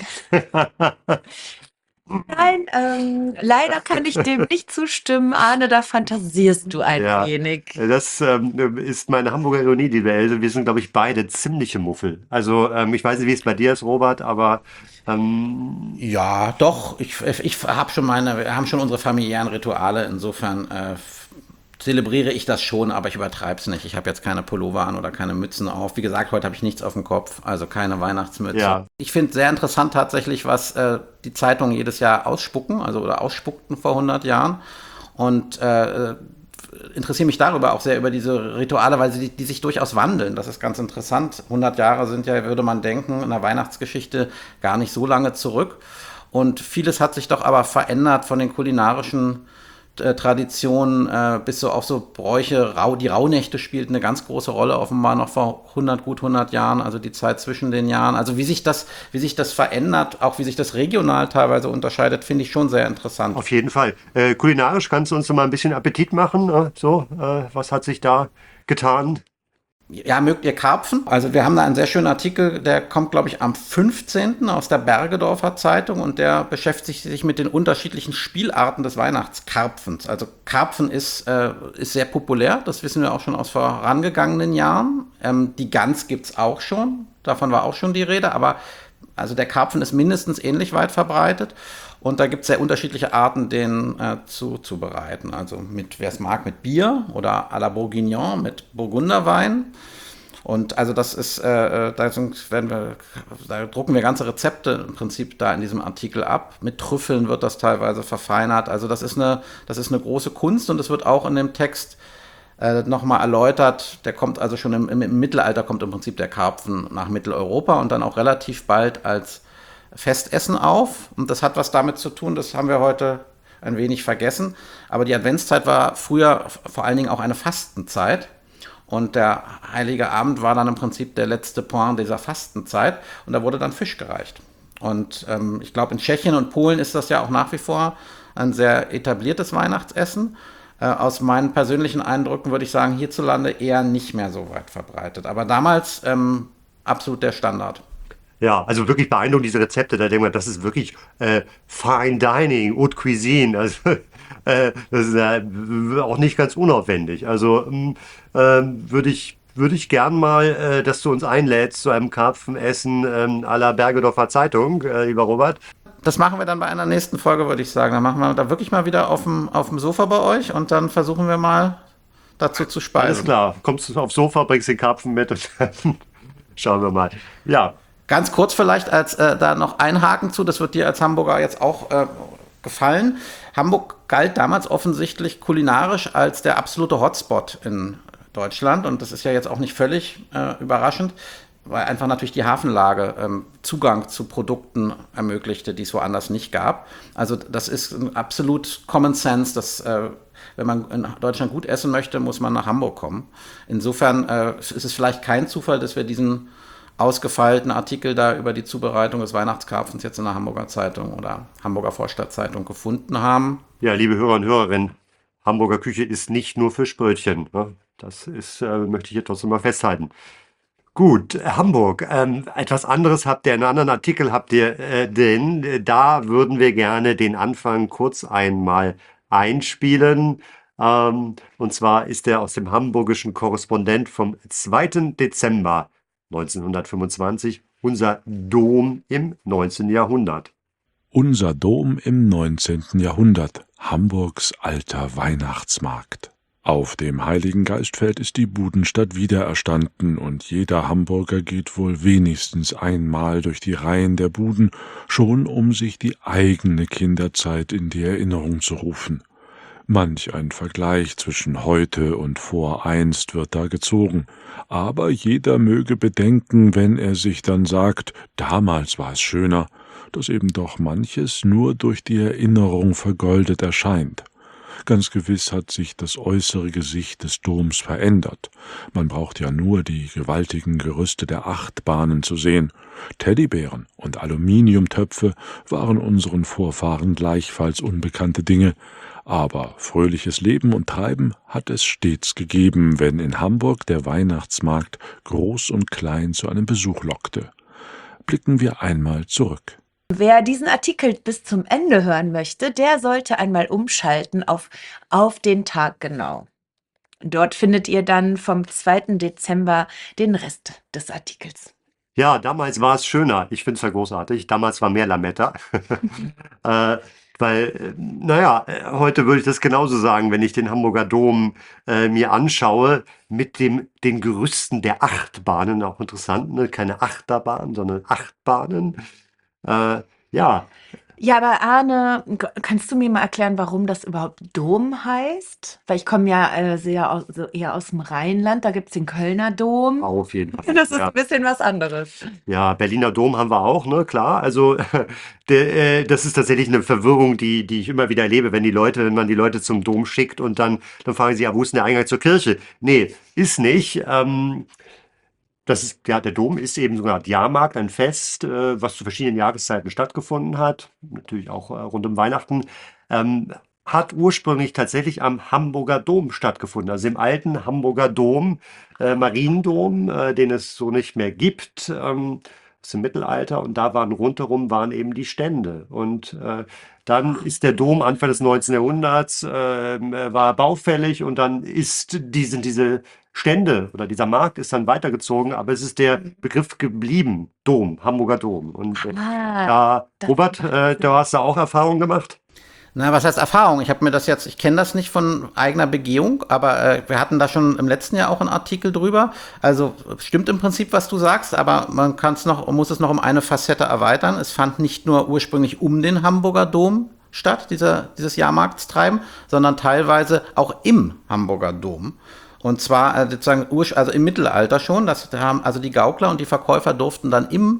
Nein, leider kann ich dem nicht zustimmen. Arne, da fantasierst du ein Ja, wenig. das ist meine Hamburger Ironie, liebe Else. Wir sind, glaube ich, beide ziemliche Muffel. Also, ich weiß nicht, wie es bei dir ist, Robert, aber Ja, doch. Ich habe schon wir haben schon unsere familiären Rituale. Insofern zelebriere ich das schon, aber ich übertreibe es nicht. Ich habe jetzt keine Pullover an oder keine Mützen auf. Wie gesagt, heute habe ich nichts auf dem Kopf, also keine Weihnachtsmütze. ja, Ich finde sehr interessant tatsächlich, was die Zeitungen jedes Jahr ausspucken, also oder ausspuckten vor 100 Jahren. Und interessiere mich darüber auch sehr, über diese Rituale, weil die sich durchaus wandeln. Das ist ganz interessant. 100 Jahre sind ja, würde man denken, in der Weihnachtsgeschichte gar nicht so lange zurück. Und vieles hat sich doch aber verändert von den kulinarischen Traditionen bis so auch so Bräuche. Die Rauhnächte spielten eine ganz große Rolle, offenbar noch vor gut 100 Jahren, also die Zeit zwischen den Jahren. Also wie sich das verändert, auch wie sich das regional teilweise unterscheidet, finde ich schon sehr interessant. auf jeden Fall. Kulinarisch kannst du uns noch mal ein bisschen Appetit machen. Was hat sich da getan? Ja, mögt ihr Karpfen? Also wir haben da einen sehr schönen Artikel, der kommt, glaube ich, am 15. aus der Bergedorfer Zeitung, und der beschäftigt sich mit den unterschiedlichen Spielarten des Weihnachtskarpfens. Also Karpfen ist sehr populär, das wissen wir auch schon aus vorangegangenen Jahren. Die Gans gibt es auch schon, davon war auch schon die Rede, aber also der Karpfen ist mindestens ähnlich weit verbreitet. Und da gibt es sehr unterschiedliche Arten, den zuzubereiten. Also wer es mag, mit Bier oder à la Bourguignon, mit Burgunderwein. Und also das ist, da drucken wir ganze Rezepte im Prinzip da in diesem Artikel ab. Mit Trüffeln wird das teilweise verfeinert. Also das ist eine große Kunst, und es wird auch in dem Text nochmal erläutert. Der kommt also schon im Mittelalter, kommt im Prinzip der Karpfen nach Mitteleuropa und dann auch relativ bald als Festessen auf. Und das hat was damit zu tun, das haben wir heute ein wenig vergessen. Aber die Adventszeit war früher vor allen Dingen auch eine Fastenzeit. Und der Heilige Abend war dann im Prinzip der letzte Point dieser Fastenzeit. Und da wurde dann Fisch gereicht. Und ich glaube, in Tschechien und Polen ist das ja auch nach wie vor ein sehr etabliertes Weihnachtsessen. Aus meinen persönlichen Eindrücken würde ich sagen, hierzulande eher nicht mehr so weit verbreitet. Aber damals absolut der Standard. Ja, also wirklich beeindruckend, diese Rezepte. Da denkt man, das ist wirklich Fine Dining, Haute Cuisine. Also das ist auch nicht ganz unaufwendig. Also würde ich gern mal, dass du uns einlädst zu einem Karpfenessen à la Bergedorfer Zeitung, lieber Robert. Das machen wir dann bei einer nächsten Folge, würde ich sagen. Dann machen wir da wirklich mal wieder auf dem Sofa bei euch, und dann versuchen wir mal dazu zu speisen. Alles klar, kommst du aufs Sofa, bringst den Karpfen mit, und dann schauen wir mal. Ja, Ganz kurz vielleicht als da noch ein Haken zu, das wird dir als Hamburger jetzt auch gefallen. Hamburg galt damals offensichtlich kulinarisch als der absolute Hotspot in Deutschland, und das ist ja jetzt auch nicht völlig überraschend, weil einfach natürlich die Hafenlage Zugang zu Produkten ermöglichte, die es woanders nicht gab. Also das ist absolut Common Sense, dass wenn man in Deutschland gut essen möchte, muss man nach Hamburg kommen. Insofern ist es vielleicht kein Zufall, dass wir diesen ausgefeilten Artikel da über die Zubereitung des Weihnachtskarpfens jetzt in der Hamburger Zeitung oder Hamburger Vorstadtzeitung gefunden haben. ja, liebe Hörer und Hörerinnen, Hamburger Küche ist nicht nur Fischbrötchen. Ne? Das ist, möchte ich hier trotzdem mal festhalten. Gut, Hamburg. Etwas anderes habt ihr, einen anderen Artikel habt ihr, denn da würden wir gerne den Anfang kurz einmal einspielen. Und zwar ist er aus dem Hamburgischen Korrespondent vom 2. Dezember 1925, unser Dom im 19. Jahrhundert. Unser Dom im 19. Jahrhundert, Hamburgs alter Weihnachtsmarkt. Auf dem Heiligen Geistfeld ist die Budenstadt wiedererstanden und jeder Hamburger geht wohl wenigstens einmal durch die Reihen der Buden, schon um sich die eigene Kinderzeit in die Erinnerung zu rufen. Manch ein Vergleich zwischen heute und voreinst wird da gezogen, aber jeder möge bedenken, wenn er sich dann sagt, damals war es schöner, dass eben doch manches nur durch die Erinnerung vergoldet erscheint. Ganz gewiss hat sich das äußere Gesicht des Doms verändert. Man braucht ja nur die gewaltigen Gerüste der Achtbahnen zu sehen. Teddybären und Aluminiumtöpfe waren unseren Vorfahren gleichfalls unbekannte Dinge, aber fröhliches Leben und Treiben hat es stets gegeben, wenn in Hamburg der Weihnachtsmarkt groß und klein zu einem Besuch lockte. Blicken wir einmal zurück. Wer diesen Artikel bis zum Ende hören möchte, der sollte einmal umschalten auf den Tag genau. Dort findet ihr dann vom 2. Dezember den Rest des Artikels. Ja, damals war es schöner. Ich finde es ja großartig. Damals war mehr Lametta. Heute würde ich das genauso sagen, wenn ich den Hamburger Dom mir anschaue, mit den Gerüsten der Achtbahnen, auch interessant, ne? Keine Achterbahn, sondern Achtbahnen. Ja, Ja, aber Arne, kannst du mir mal erklären, warum das überhaupt Dom heißt? Weil ich komme ja eher aus dem Rheinland, da gibt es den Kölner Dom. auf jeden Fall. Das ist Ja. ein bisschen was anderes. Ja, Berliner Dom haben wir auch, ne, klar. Also das ist tatsächlich eine Verwirrung, die ich immer wieder erlebe, wenn man die Leute zum Dom schickt und dann fragen sie, ja, wo ist denn der Eingang zur Kirche? Nee, ist nicht. Der Dom ist eben so eine Art Jahrmarkt, ein Fest, was zu verschiedenen Jahreszeiten stattgefunden hat, natürlich auch rund um Weihnachten, hat ursprünglich tatsächlich am Hamburger Dom stattgefunden, also im alten Hamburger Dom, Mariendom, den es so nicht mehr gibt, aus dem Mittelalter, und da rundherum waren eben die Stände. Und dann ist der Dom Anfang des 19. Jahrhunderts war baufällig, und dann sind diese Stände oder dieser Markt ist dann weitergezogen, aber es ist der Begriff geblieben, Dom, Hamburger Dom. Und Robert, du hast da auch Erfahrungen gemacht? Na, was heißt Erfahrung? Ich kenne das nicht von eigener Begehung, aber wir hatten da schon im letzten Jahr auch einen Artikel drüber. Also stimmt im Prinzip, was du sagst, aber muss es noch um eine Facette erweitern. Es fand nicht nur ursprünglich um den Hamburger Dom statt, dieses Jahrmarktstreiben, sondern teilweise auch im Hamburger Dom. Und zwar sozusagen im Mittelalter schon. Also die Gaukler und die Verkäufer durften dann im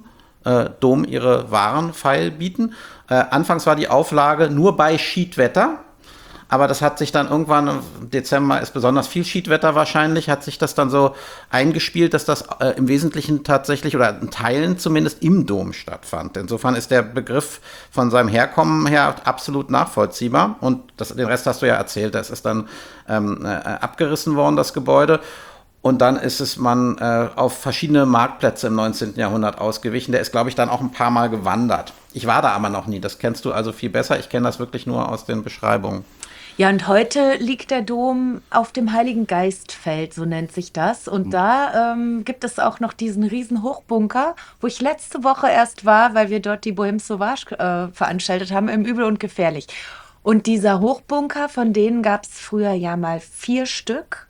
Dom ihre Waren feilbieten. Anfangs war die Auflage nur bei Schiedwetter, aber das hat sich dann irgendwann, im Dezember ist besonders viel Schiedwetter wahrscheinlich, hat sich das dann so eingespielt, dass das im Wesentlichen tatsächlich oder in Teilen zumindest im Dom stattfand. Insofern ist der Begriff von seinem Herkommen her absolut nachvollziehbar, und den Rest hast du ja erzählt, das ist dann abgerissen worden, das Gebäude. Und dann ist man auf verschiedene Marktplätze im 19. Jahrhundert ausgewichen. Der ist, glaube ich, dann auch ein paar Mal gewandert. Ich war da aber noch nie. Das kennst du also viel besser. Ich kenne das wirklich nur aus den Beschreibungen. Ja, und heute liegt der Dom auf dem Heiligen Geistfeld, so nennt sich das. Und da gibt es auch noch diesen riesen Hochbunker, wo ich letzte Woche erst war, weil wir dort die Bohème Sauvage veranstaltet haben, im Übel und Gefährlich. Und dieser Hochbunker, von denen gab es früher ja mal 4 Stück.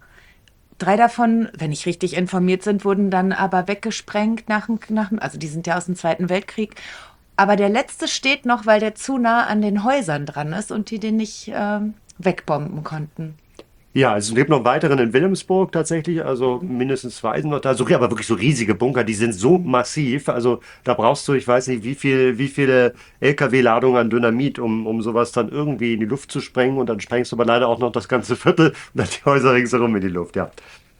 3 davon, wenn ich richtig informiert bin, wurden dann aber weggesprengt also die sind ja aus dem Zweiten Weltkrieg. Aber der letzte steht noch, weil der zu nah an den Häusern dran ist und die den nicht wegbomben konnten. Ja, also es gibt noch einen weiteren in Wilhelmsburg tatsächlich, also mindestens 2 sind noch da, aber wirklich so riesige Bunker, die sind so massiv, also da brauchst du, ich weiß nicht, wie viele LKW-Ladungen an Dynamit, um sowas dann irgendwie in die Luft zu sprengen, und dann sprengst du aber leider auch noch das ganze Viertel und dann die Häuser ringsherum in die Luft, ja.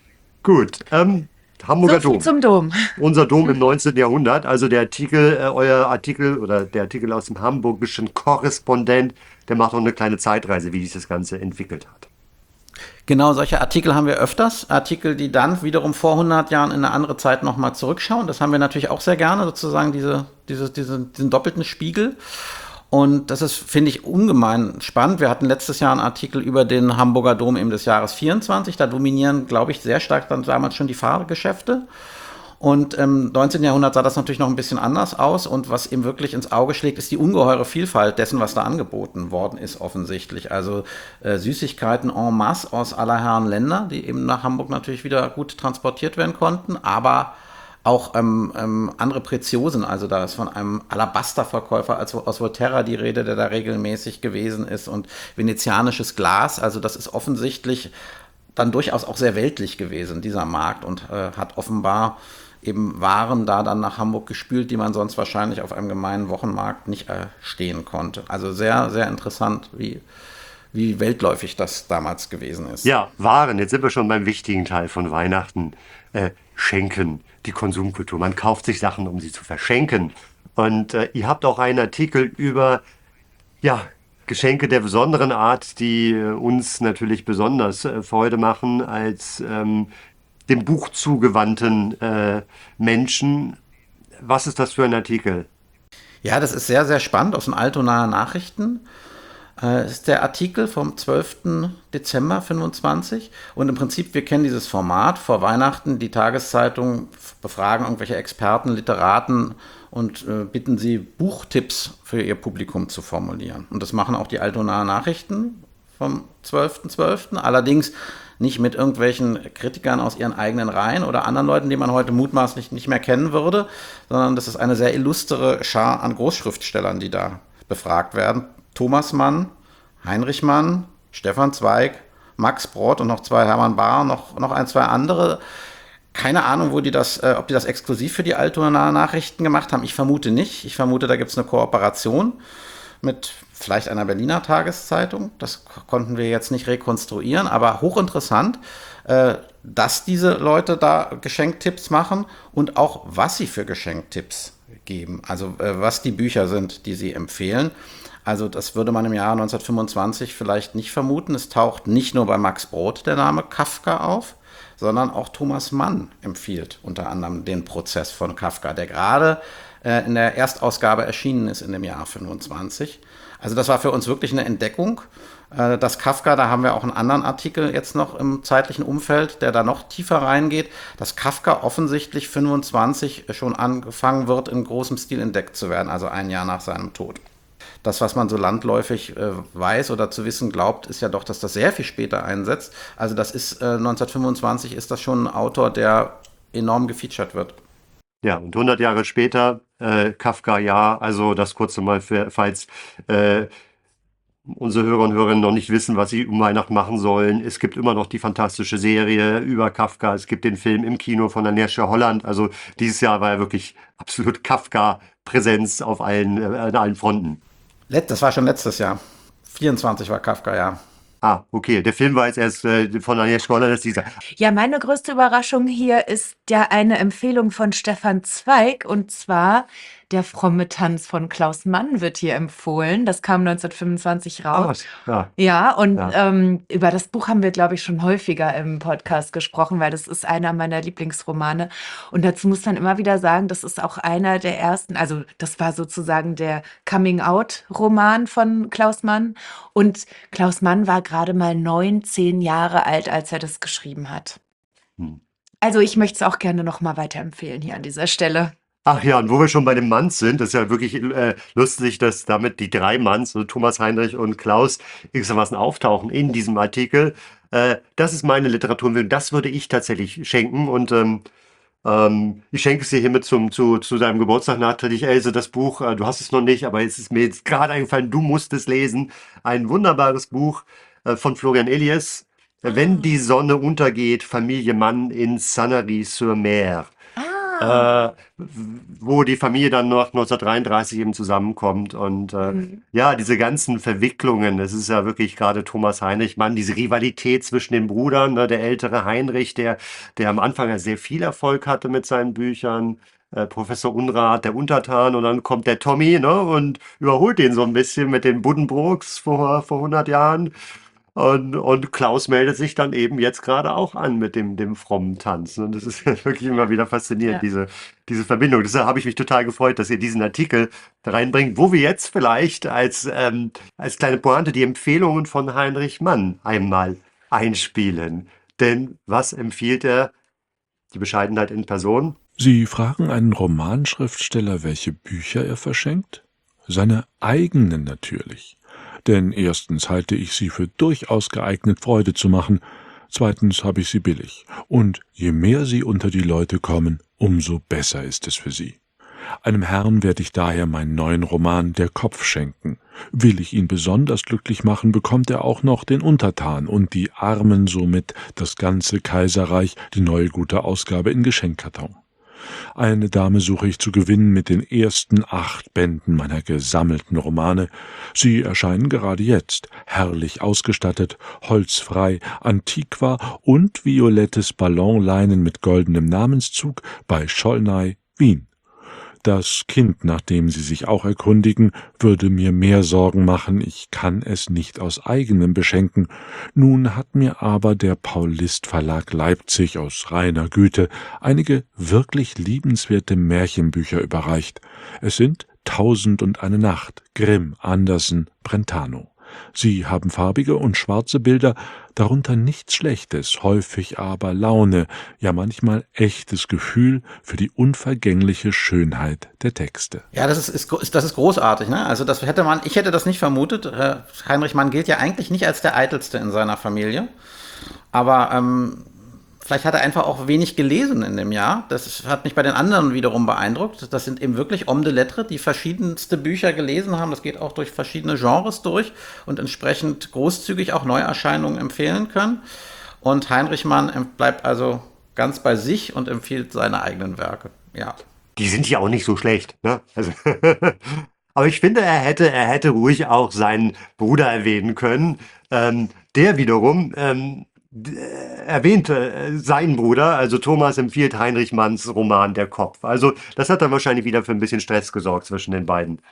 Gut, Hamburger So viel Dom. zum Dom. Unser Dom im 19. Jahrhundert, also euer Artikel oder der Artikel aus dem Hamburgischen Korrespondent, der macht noch eine kleine Zeitreise, wie sich das Ganze entwickelt hat. Genau, solche Artikel haben wir öfters. Artikel, die dann wiederum vor 100 Jahren in eine andere Zeit nochmal zurückschauen. Das haben wir natürlich auch sehr gerne, sozusagen diesen doppelten Spiegel. Und das ist, finde ich, ungemein spannend. Wir hatten letztes Jahr einen Artikel über den Hamburger Dom eben des Jahres 24. Da dominieren, glaube ich, sehr stark dann damals schon die Fahrgeschäfte. Und im 19. Jahrhundert sah das natürlich noch ein bisschen anders aus. Und was ihm wirklich ins Auge schlägt, ist die ungeheure Vielfalt dessen, was da angeboten worden ist, offensichtlich. Also Süßigkeiten en masse aus aller Herren Länder, die eben nach Hamburg natürlich wieder gut transportiert werden konnten, aber auch andere Preziosen. Also da ist von einem Alabasterverkäufer aus Volterra die Rede, der da regelmäßig gewesen ist. Und venezianisches Glas, also das ist offensichtlich dann durchaus auch sehr weltlich gewesen, dieser Markt. Und hat offenbar eben Waren da dann nach Hamburg gespült, die man sonst wahrscheinlich auf einem gemeinen Wochenmarkt nicht erstehen konnte. Also sehr, sehr interessant, wie weltläufig das damals gewesen ist. Ja, Waren, jetzt sind wir schon beim wichtigen Teil von Weihnachten. Schenken, die Konsumkultur. Man kauft sich Sachen, um sie zu verschenken. Und ihr habt auch einen Artikel über, ja, Geschenke der besonderen Art, die uns natürlich besonders Freude machen als dem Buch zugewandten Menschen. Was ist das für ein Artikel? Ja, das ist sehr, sehr spannend aus den Altonaer Nachrichten. Ist der Artikel vom 12. Dezember 25. Und im Prinzip, wir kennen dieses Format. Vor Weihnachten, die Tageszeitungen befragen irgendwelche Experten, Literaten und bitten sie, Buchtipps für ihr Publikum zu formulieren. Und das machen auch die Altonaer Nachrichten vom 12.12. Allerdings nicht mit irgendwelchen Kritikern aus ihren eigenen Reihen oder anderen Leuten, die man heute mutmaßlich nicht mehr kennen würde, sondern das ist eine sehr illustre Schar an Großschriftstellern, die da befragt werden. Thomas Mann, Heinrich Mann, Stefan Zweig, Max Brod und noch zwei Hermann Bahr, noch ein, zwei andere. Keine Ahnung, ob die das exklusiv für die Altonaer Nachrichten gemacht haben. Ich vermute nicht. Ich vermute, da gibt es eine Kooperation mit vielleicht einer Berliner Tageszeitung. Das konnten wir jetzt nicht rekonstruieren, aber hochinteressant, dass diese Leute da Geschenktipps machen und auch, was sie für Geschenktipps geben. Also was die Bücher sind, die sie empfehlen. Also das würde man im Jahr 1925 vielleicht nicht vermuten. Es taucht nicht nur bei Max Brod der Name Kafka auf, sondern auch Thomas Mann empfiehlt unter anderem den Prozess von Kafka, der gerade in der Erstausgabe erschienen ist in dem Jahr 25. Also das war für uns wirklich eine Entdeckung. Dass Kafka, da haben wir auch einen anderen Artikel jetzt noch im zeitlichen Umfeld, der da noch tiefer reingeht, dass Kafka offensichtlich 25 schon angefangen wird, in großem Stil entdeckt zu werden, also ein Jahr nach seinem Tod. Das, was man so landläufig weiß oder zu wissen glaubt, ist ja doch, dass das sehr viel später einsetzt. Also das ist 1925 ist das schon ein Autor, der enorm gefeatured wird. Ja, und 100 Jahre später, Kafka, ja, also das kurze mal, falls unsere Hörer und Hörerinnen noch nicht wissen, was sie um Weihnachten machen sollen. Es gibt immer noch die fantastische Serie über Kafka. Es gibt den Film im Kino von Agnieszka Holland. Also dieses Jahr war ja wirklich absolut Kafka-Präsenz auf an allen Fronten. Das war schon letztes Jahr. 24 war Kafka, ja. Ah, okay. Der Film war jetzt erst von Agnieszka Holland, das ist dieser. Ja, meine größte Überraschung hier ist ja eine Empfehlung von Stefan Zweig, und zwar Der fromme Tanz von Klaus Mann wird hier empfohlen. Das kam 1925 raus. Ja. Ja, und Ja. über das Buch haben wir, glaube ich, schon häufiger im Podcast gesprochen, weil das ist einer meiner Lieblingsromane. Und dazu muss man immer wieder sagen, das ist auch einer der ersten, also das war sozusagen der Coming-out-Roman von Klaus Mann. Und Klaus Mann war gerade mal 10 Jahre alt, als er das geschrieben hat. Hm. Also ich möchte es auch gerne noch mal weiterempfehlen hier an dieser Stelle. Ach ja, und wo wir schon bei den Manns sind, das ist ja wirklich lustig, dass damit die drei Manns, also Thomas, Heinrich und Klaus, gewissermaßen auftauchen in diesem Artikel. Das ist meine Literaturempfehlung, das würde ich tatsächlich schenken, und ich schenke es dir hiermit zu deinem Geburtstag nachträglich. Else, das Buch, du hast es noch nicht, aber es ist mir jetzt gerade eingefallen, du musst es lesen. Ein wunderbares Buch von Florian Eliès. Wenn die Sonne untergeht, Familie Mann in Sanary-sur-Mer. Wo die Familie dann noch 1933 eben zusammenkommt, und ja, diese ganzen Verwicklungen, das ist ja wirklich gerade Thomas Heinrich Mann, diese Rivalität zwischen den Brüdern, ne, der ältere Heinrich, der am Anfang ja sehr viel Erfolg hatte mit seinen Büchern, Professor Unrat, der Untertan, und dann kommt der Tommy, ne, und überholt den so ein bisschen mit den Buddenbrooks vor 100 Jahren. Und Klaus meldet sich dann eben jetzt gerade auch an mit dem frommen Tanzen. Und das ist ja wirklich immer wieder faszinierend, Ja. diese Verbindung. Deshalb habe ich mich total gefreut, dass ihr diesen Artikel reinbringt, wo wir jetzt vielleicht als kleine Pointe die Empfehlungen von Heinrich Mann einmal einspielen. Denn was empfiehlt er? Die Bescheidenheit in Person? Sie fragen einen Romanschriftsteller, welche Bücher er verschenkt? Seine eigenen natürlich. Denn erstens halte ich sie für durchaus geeignet, Freude zu machen, zweitens habe ich sie billig, und je mehr sie unter die Leute kommen, umso besser ist es für sie. Einem Herrn werde ich daher meinen neuen Roman »Der Kopf« schenken. Will ich ihn besonders glücklich machen, bekommt er auch noch den Untertan und die Armen somit das ganze Kaiserreich, die neue gute Ausgabe in Geschenkkarton. Eine Dame suche ich zu gewinnen mit den ersten 8 Bänden meiner gesammelten Romane. Sie erscheinen gerade jetzt, herrlich ausgestattet, holzfrei, Antiqua und violettes Ballonleinen mit goldenem Namenszug bei Schollnay, Wien. Das Kind, nach dem Sie sich auch erkundigen, würde mir mehr Sorgen machen, ich kann es nicht aus eigenem beschenken. Nun hat mir aber der Paulist-Verlag Leipzig aus reiner Güte einige wirklich liebenswerte Märchenbücher überreicht. Es sind 1001 Nacht, Grimm, Andersen, Brentano. Sie haben farbige und schwarze Bilder, darunter nichts Schlechtes, häufig aber Laune, ja manchmal echtes Gefühl für die unvergängliche Schönheit der Texte. Ja, das ist großartig, ne? Also ich hätte das nicht vermutet. Heinrich Mann gilt ja eigentlich nicht als der Eitelste in seiner Familie. Aber vielleicht hat er einfach auch wenig gelesen in dem Jahr. Das hat mich bei den anderen wiederum beeindruckt. Das sind eben wirklich Hommes de Lettres, die verschiedenste Bücher gelesen haben. Das geht auch durch verschiedene Genres durch und entsprechend großzügig auch Neuerscheinungen empfehlen können. Und Heinrich Mann bleibt also ganz bei sich und empfiehlt seine eigenen Werke. Ja. Die sind ja auch nicht so schlecht, ne? Also aber ich finde, er hätte ruhig auch seinen Bruder erwähnen können. Der wiederum erwähnte seinen Bruder, also Thomas empfiehlt Heinrich Manns Roman Der Kopf. Also das hat dann wahrscheinlich wieder für ein bisschen Stress gesorgt zwischen den beiden.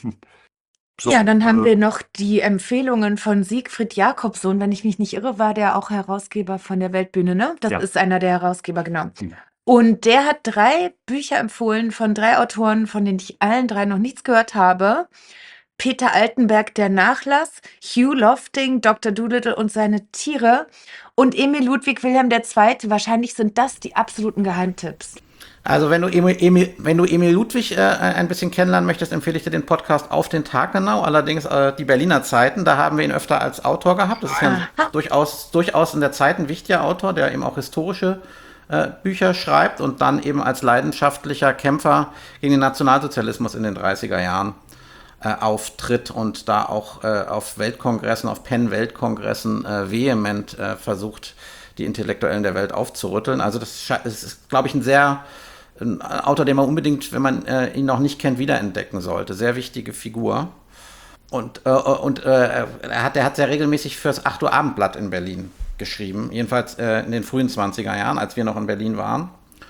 So, Ja, dann haben wir noch die Empfehlungen von Siegfried Jakobsohn. Wenn ich mich nicht irre, war der auch Herausgeber von der Weltbühne, ne? Das Ja. ist einer der Herausgeber, genau. Ja. Und der hat 3 Bücher empfohlen von 3 Autoren, von denen ich allen 3 noch nichts gehört habe. Peter Altenberg, Der Nachlass, Hugh Lofting, Dr. Dolittle und seine Tiere und Emil Ludwig Wilhelm II. Wahrscheinlich sind das die absoluten Geheimtipps. Also wenn du Emil Ludwig ein bisschen kennenlernen möchtest, empfehle ich dir den Podcast Auf den Tag genau. Allerdings die Berliner Zeiten, da haben wir ihn öfter als Autor gehabt. Das ist ja durchaus in der Zeit ein wichtiger Autor, der eben auch historische Bücher schreibt und dann eben als leidenschaftlicher Kämpfer gegen den Nationalsozialismus in den 30er Jahren auftritt und da auch auf Weltkongressen, auf Penn-Weltkongressen vehement versucht, die Intellektuellen der Welt aufzurütteln. Also das ist, glaube ich, ein Autor, den man unbedingt, wenn man ihn noch nicht kennt, wiederentdecken sollte. Sehr wichtige Figur. Und er hat sehr regelmäßig fürs 8 Uhr Abendblatt in Berlin geschrieben. Jedenfalls in den frühen 20er Jahren, als wir noch in Berlin waren.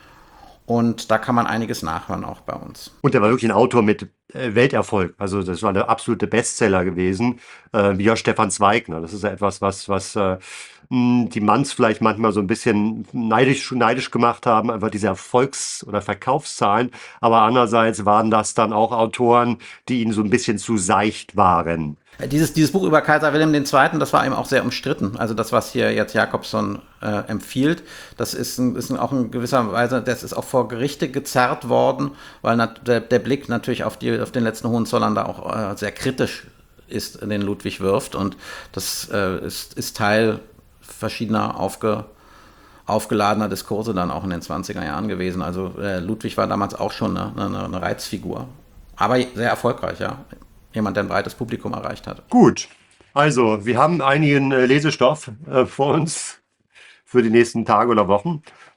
Und da kann man einiges nachhören, auch bei uns. Und er war wirklich ein Autor mit Welterfolg. Also das war eine absolute Bestseller gewesen, wie auch Stefan Zweig. Ne? Das ist ja etwas, was die Manns vielleicht manchmal so ein bisschen neidisch gemacht haben, einfach diese Erfolgs- oder Verkaufszahlen. Aber andererseits waren das dann auch Autoren, die ihnen so ein bisschen zu seicht waren. Dieses Buch über Kaiser Wilhelm II., das war eben auch sehr umstritten. Also das, was hier jetzt Jakobson empfiehlt, das ist auch in gewisser Weise, das ist auch vor Gerichte gezerrt worden, weil der Blick natürlich auf den letzten Hohenzollern da auch sehr kritisch ist, den Ludwig wirft. Und das ist Teil verschiedener aufgeladener Diskurse dann auch in den 20er Jahren gewesen. Also Ludwig war damals auch schon eine Reizfigur. Aber sehr erfolgreich, ja. Jemand, der ein breites Publikum erreicht hat. Gut, also wir haben einigen Lesestoff vor uns für die nächsten Tage oder Wochen.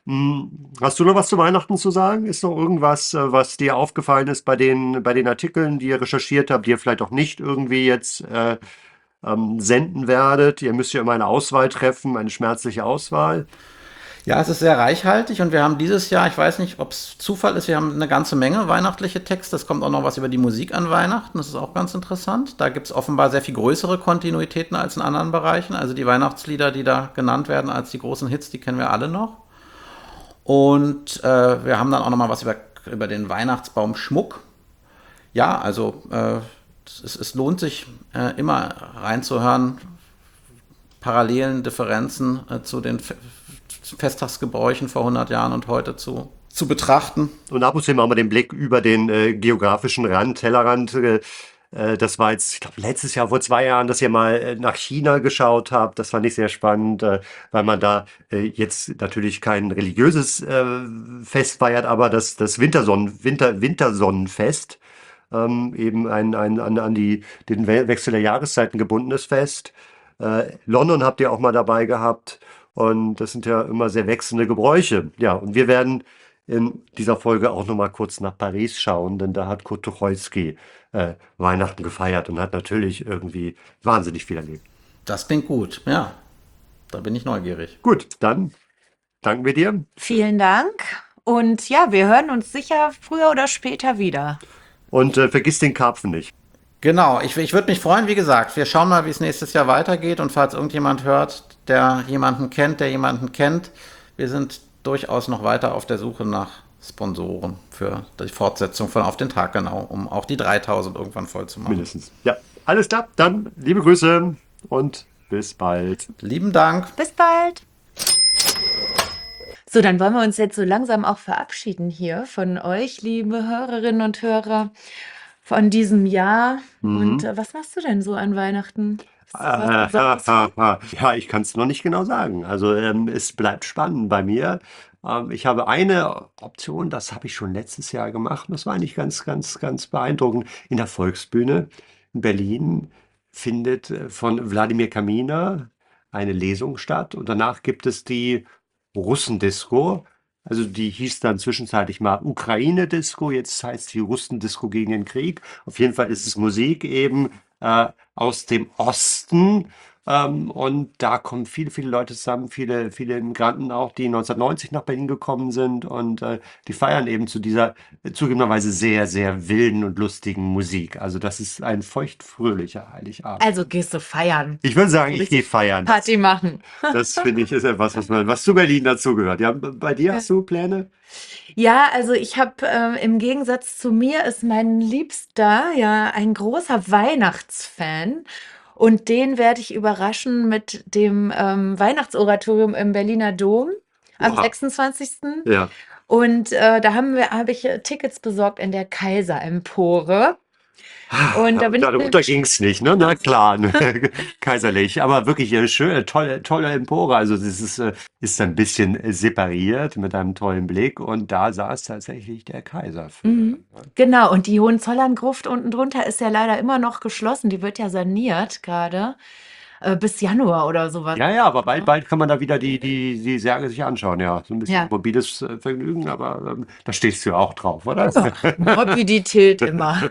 Hast du noch was zu Weihnachten zu sagen? Ist noch irgendwas, was dir aufgefallen ist bei den Artikeln, die ihr recherchiert habt, die ihr vielleicht auch nicht irgendwie jetzt senden werdet? Ihr müsst ja immer eine Auswahl treffen, eine schmerzliche Auswahl. Ja, es ist sehr reichhaltig und wir haben dieses Jahr, ich weiß nicht, ob es Zufall ist, wir haben eine ganze Menge weihnachtliche Texte. Es kommt auch noch was über die Musik an Weihnachten, das ist auch ganz interessant. Da gibt es offenbar sehr viel größere Kontinuitäten als in anderen Bereichen. Also die Weihnachtslieder, die da genannt werden als die großen Hits, die kennen wir alle noch. Und wir haben dann auch noch mal was über den Weihnachtsbaumschmuck. Ja, also es lohnt sich immer reinzuhören, Parallelen, Differenzen zu den Festtagsgebräuchen vor 100 Jahren und heute zu betrachten. Und ab und zu machen wir den Blick über den geografischen Rand, Tellerrand. Das war jetzt, ich glaube, letztes Jahr, vor 2 Jahren, dass ihr mal nach China geschaut habt. Das fand ich sehr spannend, weil man da jetzt natürlich kein religiöses Fest feiert, aber das Wintersonnenfest, eben ein an den Wechsel der Jahreszeiten gebundenes Fest. London habt ihr auch mal dabei gehabt. Und das sind ja immer sehr wechselnde Gebräuche. Ja, und wir werden in dieser Folge auch noch mal kurz nach Paris schauen, denn da hat Kurt Tucholsky Weihnachten gefeiert und hat natürlich irgendwie wahnsinnig viel erlebt. Das klingt gut, ja. Da bin ich neugierig. Gut, dann danken wir dir. Vielen Dank. Und ja, wir hören uns sicher früher oder später wieder. Und vergiss den Karpfen nicht. Genau, ich würde mich freuen, wie gesagt, wir schauen mal, wie es nächstes Jahr weitergeht und falls irgendjemand hört, der jemanden kennt, wir sind durchaus noch weiter auf der Suche nach Sponsoren für die Fortsetzung von Auf den Tag genau, um auch die 3000 irgendwann voll zu machen. Mindestens. Ja, alles klar. Dann liebe Grüße und bis bald. Lieben Dank. Bis bald. So, dann wollen wir uns jetzt so langsam auch verabschieden hier von euch, liebe Hörerinnen und Hörer, von diesem Jahr. Und was machst du denn so an Weihnachten? Ja, ich kann es noch nicht genau sagen. Also es bleibt spannend bei mir. Ich habe eine Option, das habe ich schon letztes Jahr gemacht. Das war eigentlich ganz beeindruckend. In der Volksbühne in Berlin findet von Wladimir Kaminer eine Lesung statt. Und danach gibt es die Russendisco. Also die hieß dann zwischenzeitlich mal Ukraine-Disco, jetzt heißt sie Russendisco gegen den Krieg. Auf jeden Fall ist es Musik eben aus dem Osten. Und da kommen viele Leute zusammen, viele Migranten auch, die 1990 nach Berlin gekommen sind. Und die feiern eben zu dieser zugegebenerweise sehr wilden und lustigen Musik. Also das ist ein feuchtfröhlicher Heiligabend. Also gehst du feiern, Ich würde sagen, ich gehe feiern. Party machen. Das finde ich ist etwas, was zu Berlin dazugehört. Ja, bei dir hast du Pläne? Ja, also ich habe im Gegensatz zu mir ist mein Liebster ja ein großer Weihnachtsfan. Und den werde ich überraschen mit dem Weihnachtsoratorium im Berliner Dom am Oha. 26. Ja. Und da habe ich Tickets besorgt in der Kaiserempore. Und da bin ich Darunter ging es nicht, ne? Na klar, ne? Kaiserlich. Aber wirklich schön, tolle Empore. Also das ist ein bisschen separiert mit einem tollen Blick. Und da saß tatsächlich der Kaiser für. Genau, und die Hohenzollern-Gruft unten drunter ist ja leider immer noch geschlossen. Die wird ja saniert gerade bis Januar oder sowas. Ja, aber bald kann man da wieder die Särge sich anschauen. Ja, so ein bisschen Ja. mobiles Vergnügen, aber da stehst du ja auch drauf, oder? Morbidität immer.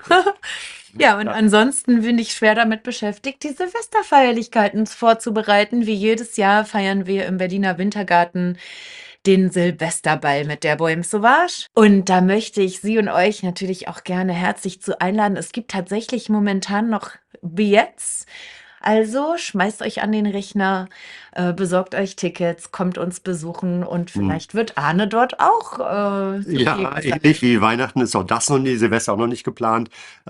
Ja, und ansonsten bin ich schwer damit beschäftigt, die Silvesterfeierlichkeiten vorzubereiten. Wie jedes Jahr feiern wir im Berliner Wintergarten den Silvesterball mit der Bohème Sauvage. Und da möchte ich Sie und euch natürlich auch gerne herzlich zu einladen. Es gibt tatsächlich momentan noch Billets. Also schmeißt euch an den Rechner, besorgt euch Tickets, kommt uns besuchen und vielleicht wird Arne dort auch Ja, zugegen sein. ähnlich wie Weihnachten ist auch das noch nie, Silvester auch noch nicht geplant.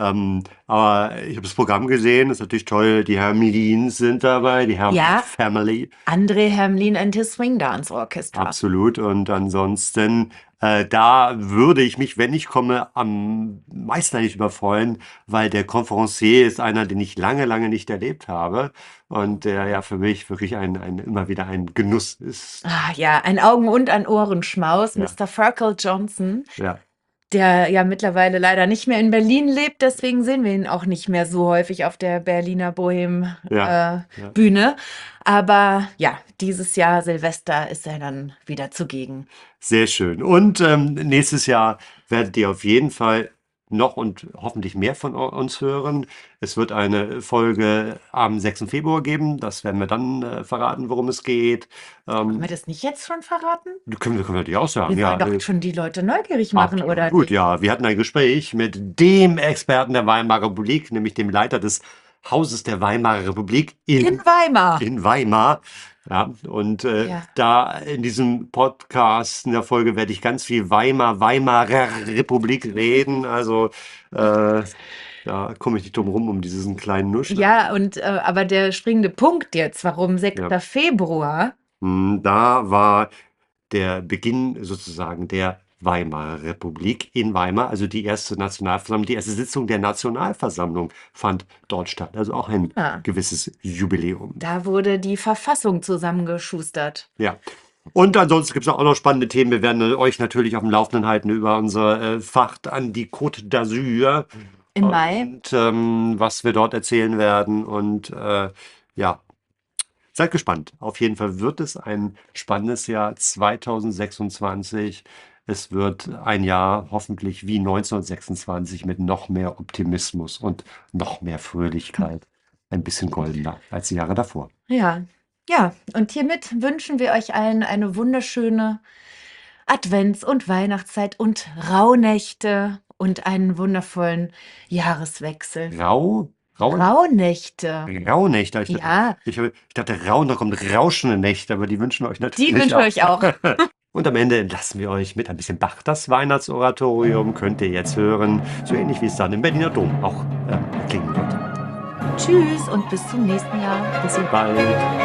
Aber ich habe das Programm gesehen, ist natürlich toll. Die Hermelins sind dabei, die Hermelin Ja. Family, André Hermlin and his Swing Dance Orchestra. absolut. Und ansonsten, da würde ich mich, wenn ich komme, am meisten eigentlich überfreuen, weil der Conférencier ist einer, den ich lange nicht erlebt habe und der ja für mich wirklich immer wieder ein Genuss ist. Ah, ja, ein Augen- und ein Ohrenschmaus, Ja. Mr. Farkle Johnson, Ja. der ja mittlerweile leider nicht mehr in Berlin lebt, deswegen sehen wir ihn auch nicht mehr so häufig auf der Berliner Bohem Ja. Bühne. Aber ja, dieses Jahr Silvester ist er dann wieder zugegen. Sehr schön. Und nächstes Jahr werdet ihr auf jeden Fall noch und hoffentlich mehr von uns hören. Es wird eine Folge am 6. Februar geben. Das werden wir dann verraten, worum es geht. Wollen wir das nicht jetzt schon verraten? Können wir natürlich auch sagen. Wir Ja, wollen doch schon die Leute neugierig machen, oder gut, nicht? ja. Wir hatten ein Gespräch mit dem Experten der Weimarer Republik, nämlich dem Leiter des Hauses der Weimarer Republik In Weimar. in Weimar. Ja, und Ja. da in diesem Podcast, in der Folge, werde ich ganz viel Weimarer Republik reden. Also da komme ich nicht drum rum, um diesen kleinen Nuschel. Ja, und aber der springende Punkt jetzt, warum 6. Ja. Februar? Da war der Beginn sozusagen der Weimarer Republik in Weimar, also die erste Nationalversammlung, die erste Sitzung der Nationalversammlung fand dort statt. Also auch ein Ah. gewisses Jubiläum. Da wurde die Verfassung zusammengeschustert. Ja. Und ansonsten gibt es auch noch spannende Themen. Wir werden euch natürlich auf dem Laufenden halten über unsere Fahrt an die Côte d'Azur. Im Mai. Und was wir dort erzählen werden. Und ja, seid gespannt. Auf jeden Fall wird es ein spannendes Jahr 2026. Es wird ein Jahr hoffentlich wie 1926 mit noch mehr Optimismus und noch mehr Fröhlichkeit. Ein bisschen goldener als die Jahre davor. Ja. Ja, und hiermit wünschen wir euch allen eine wunderschöne Advents- und Weihnachtszeit und Rauhnächte und einen wundervollen Jahreswechsel. Rauhnächte. Rauhnächte. Ich, Ja, ich dachte, da kommt rauschende Nächte, aber die wünschen wir euch natürlich die wünschen wir euch auch. Und am Ende entlassen wir euch mit ein bisschen Bach. Das Weihnachtsoratorium könnt ihr jetzt hören, so ähnlich wie es dann im Berliner Dom auch klingen wird. Tschüss und bis zum nächsten Jahr. Bis bald.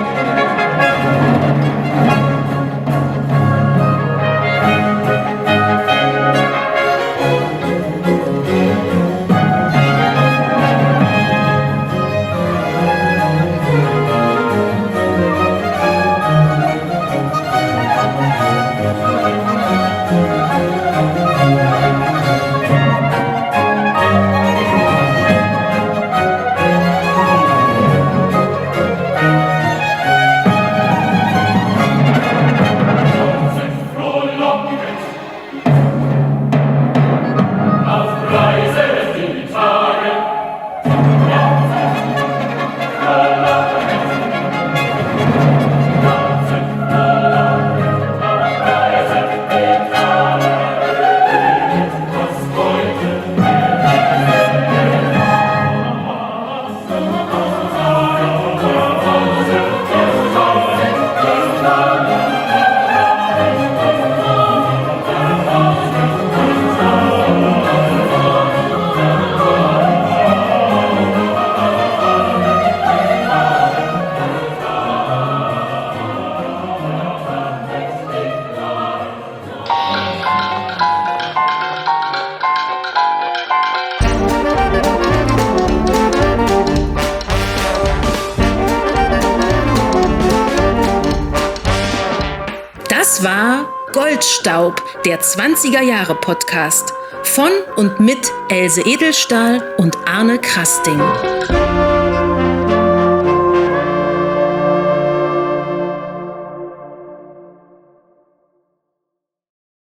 Das war Goldstaub, der 20er Jahre Podcast von und mit Else Edelstahl und Arne Krasting.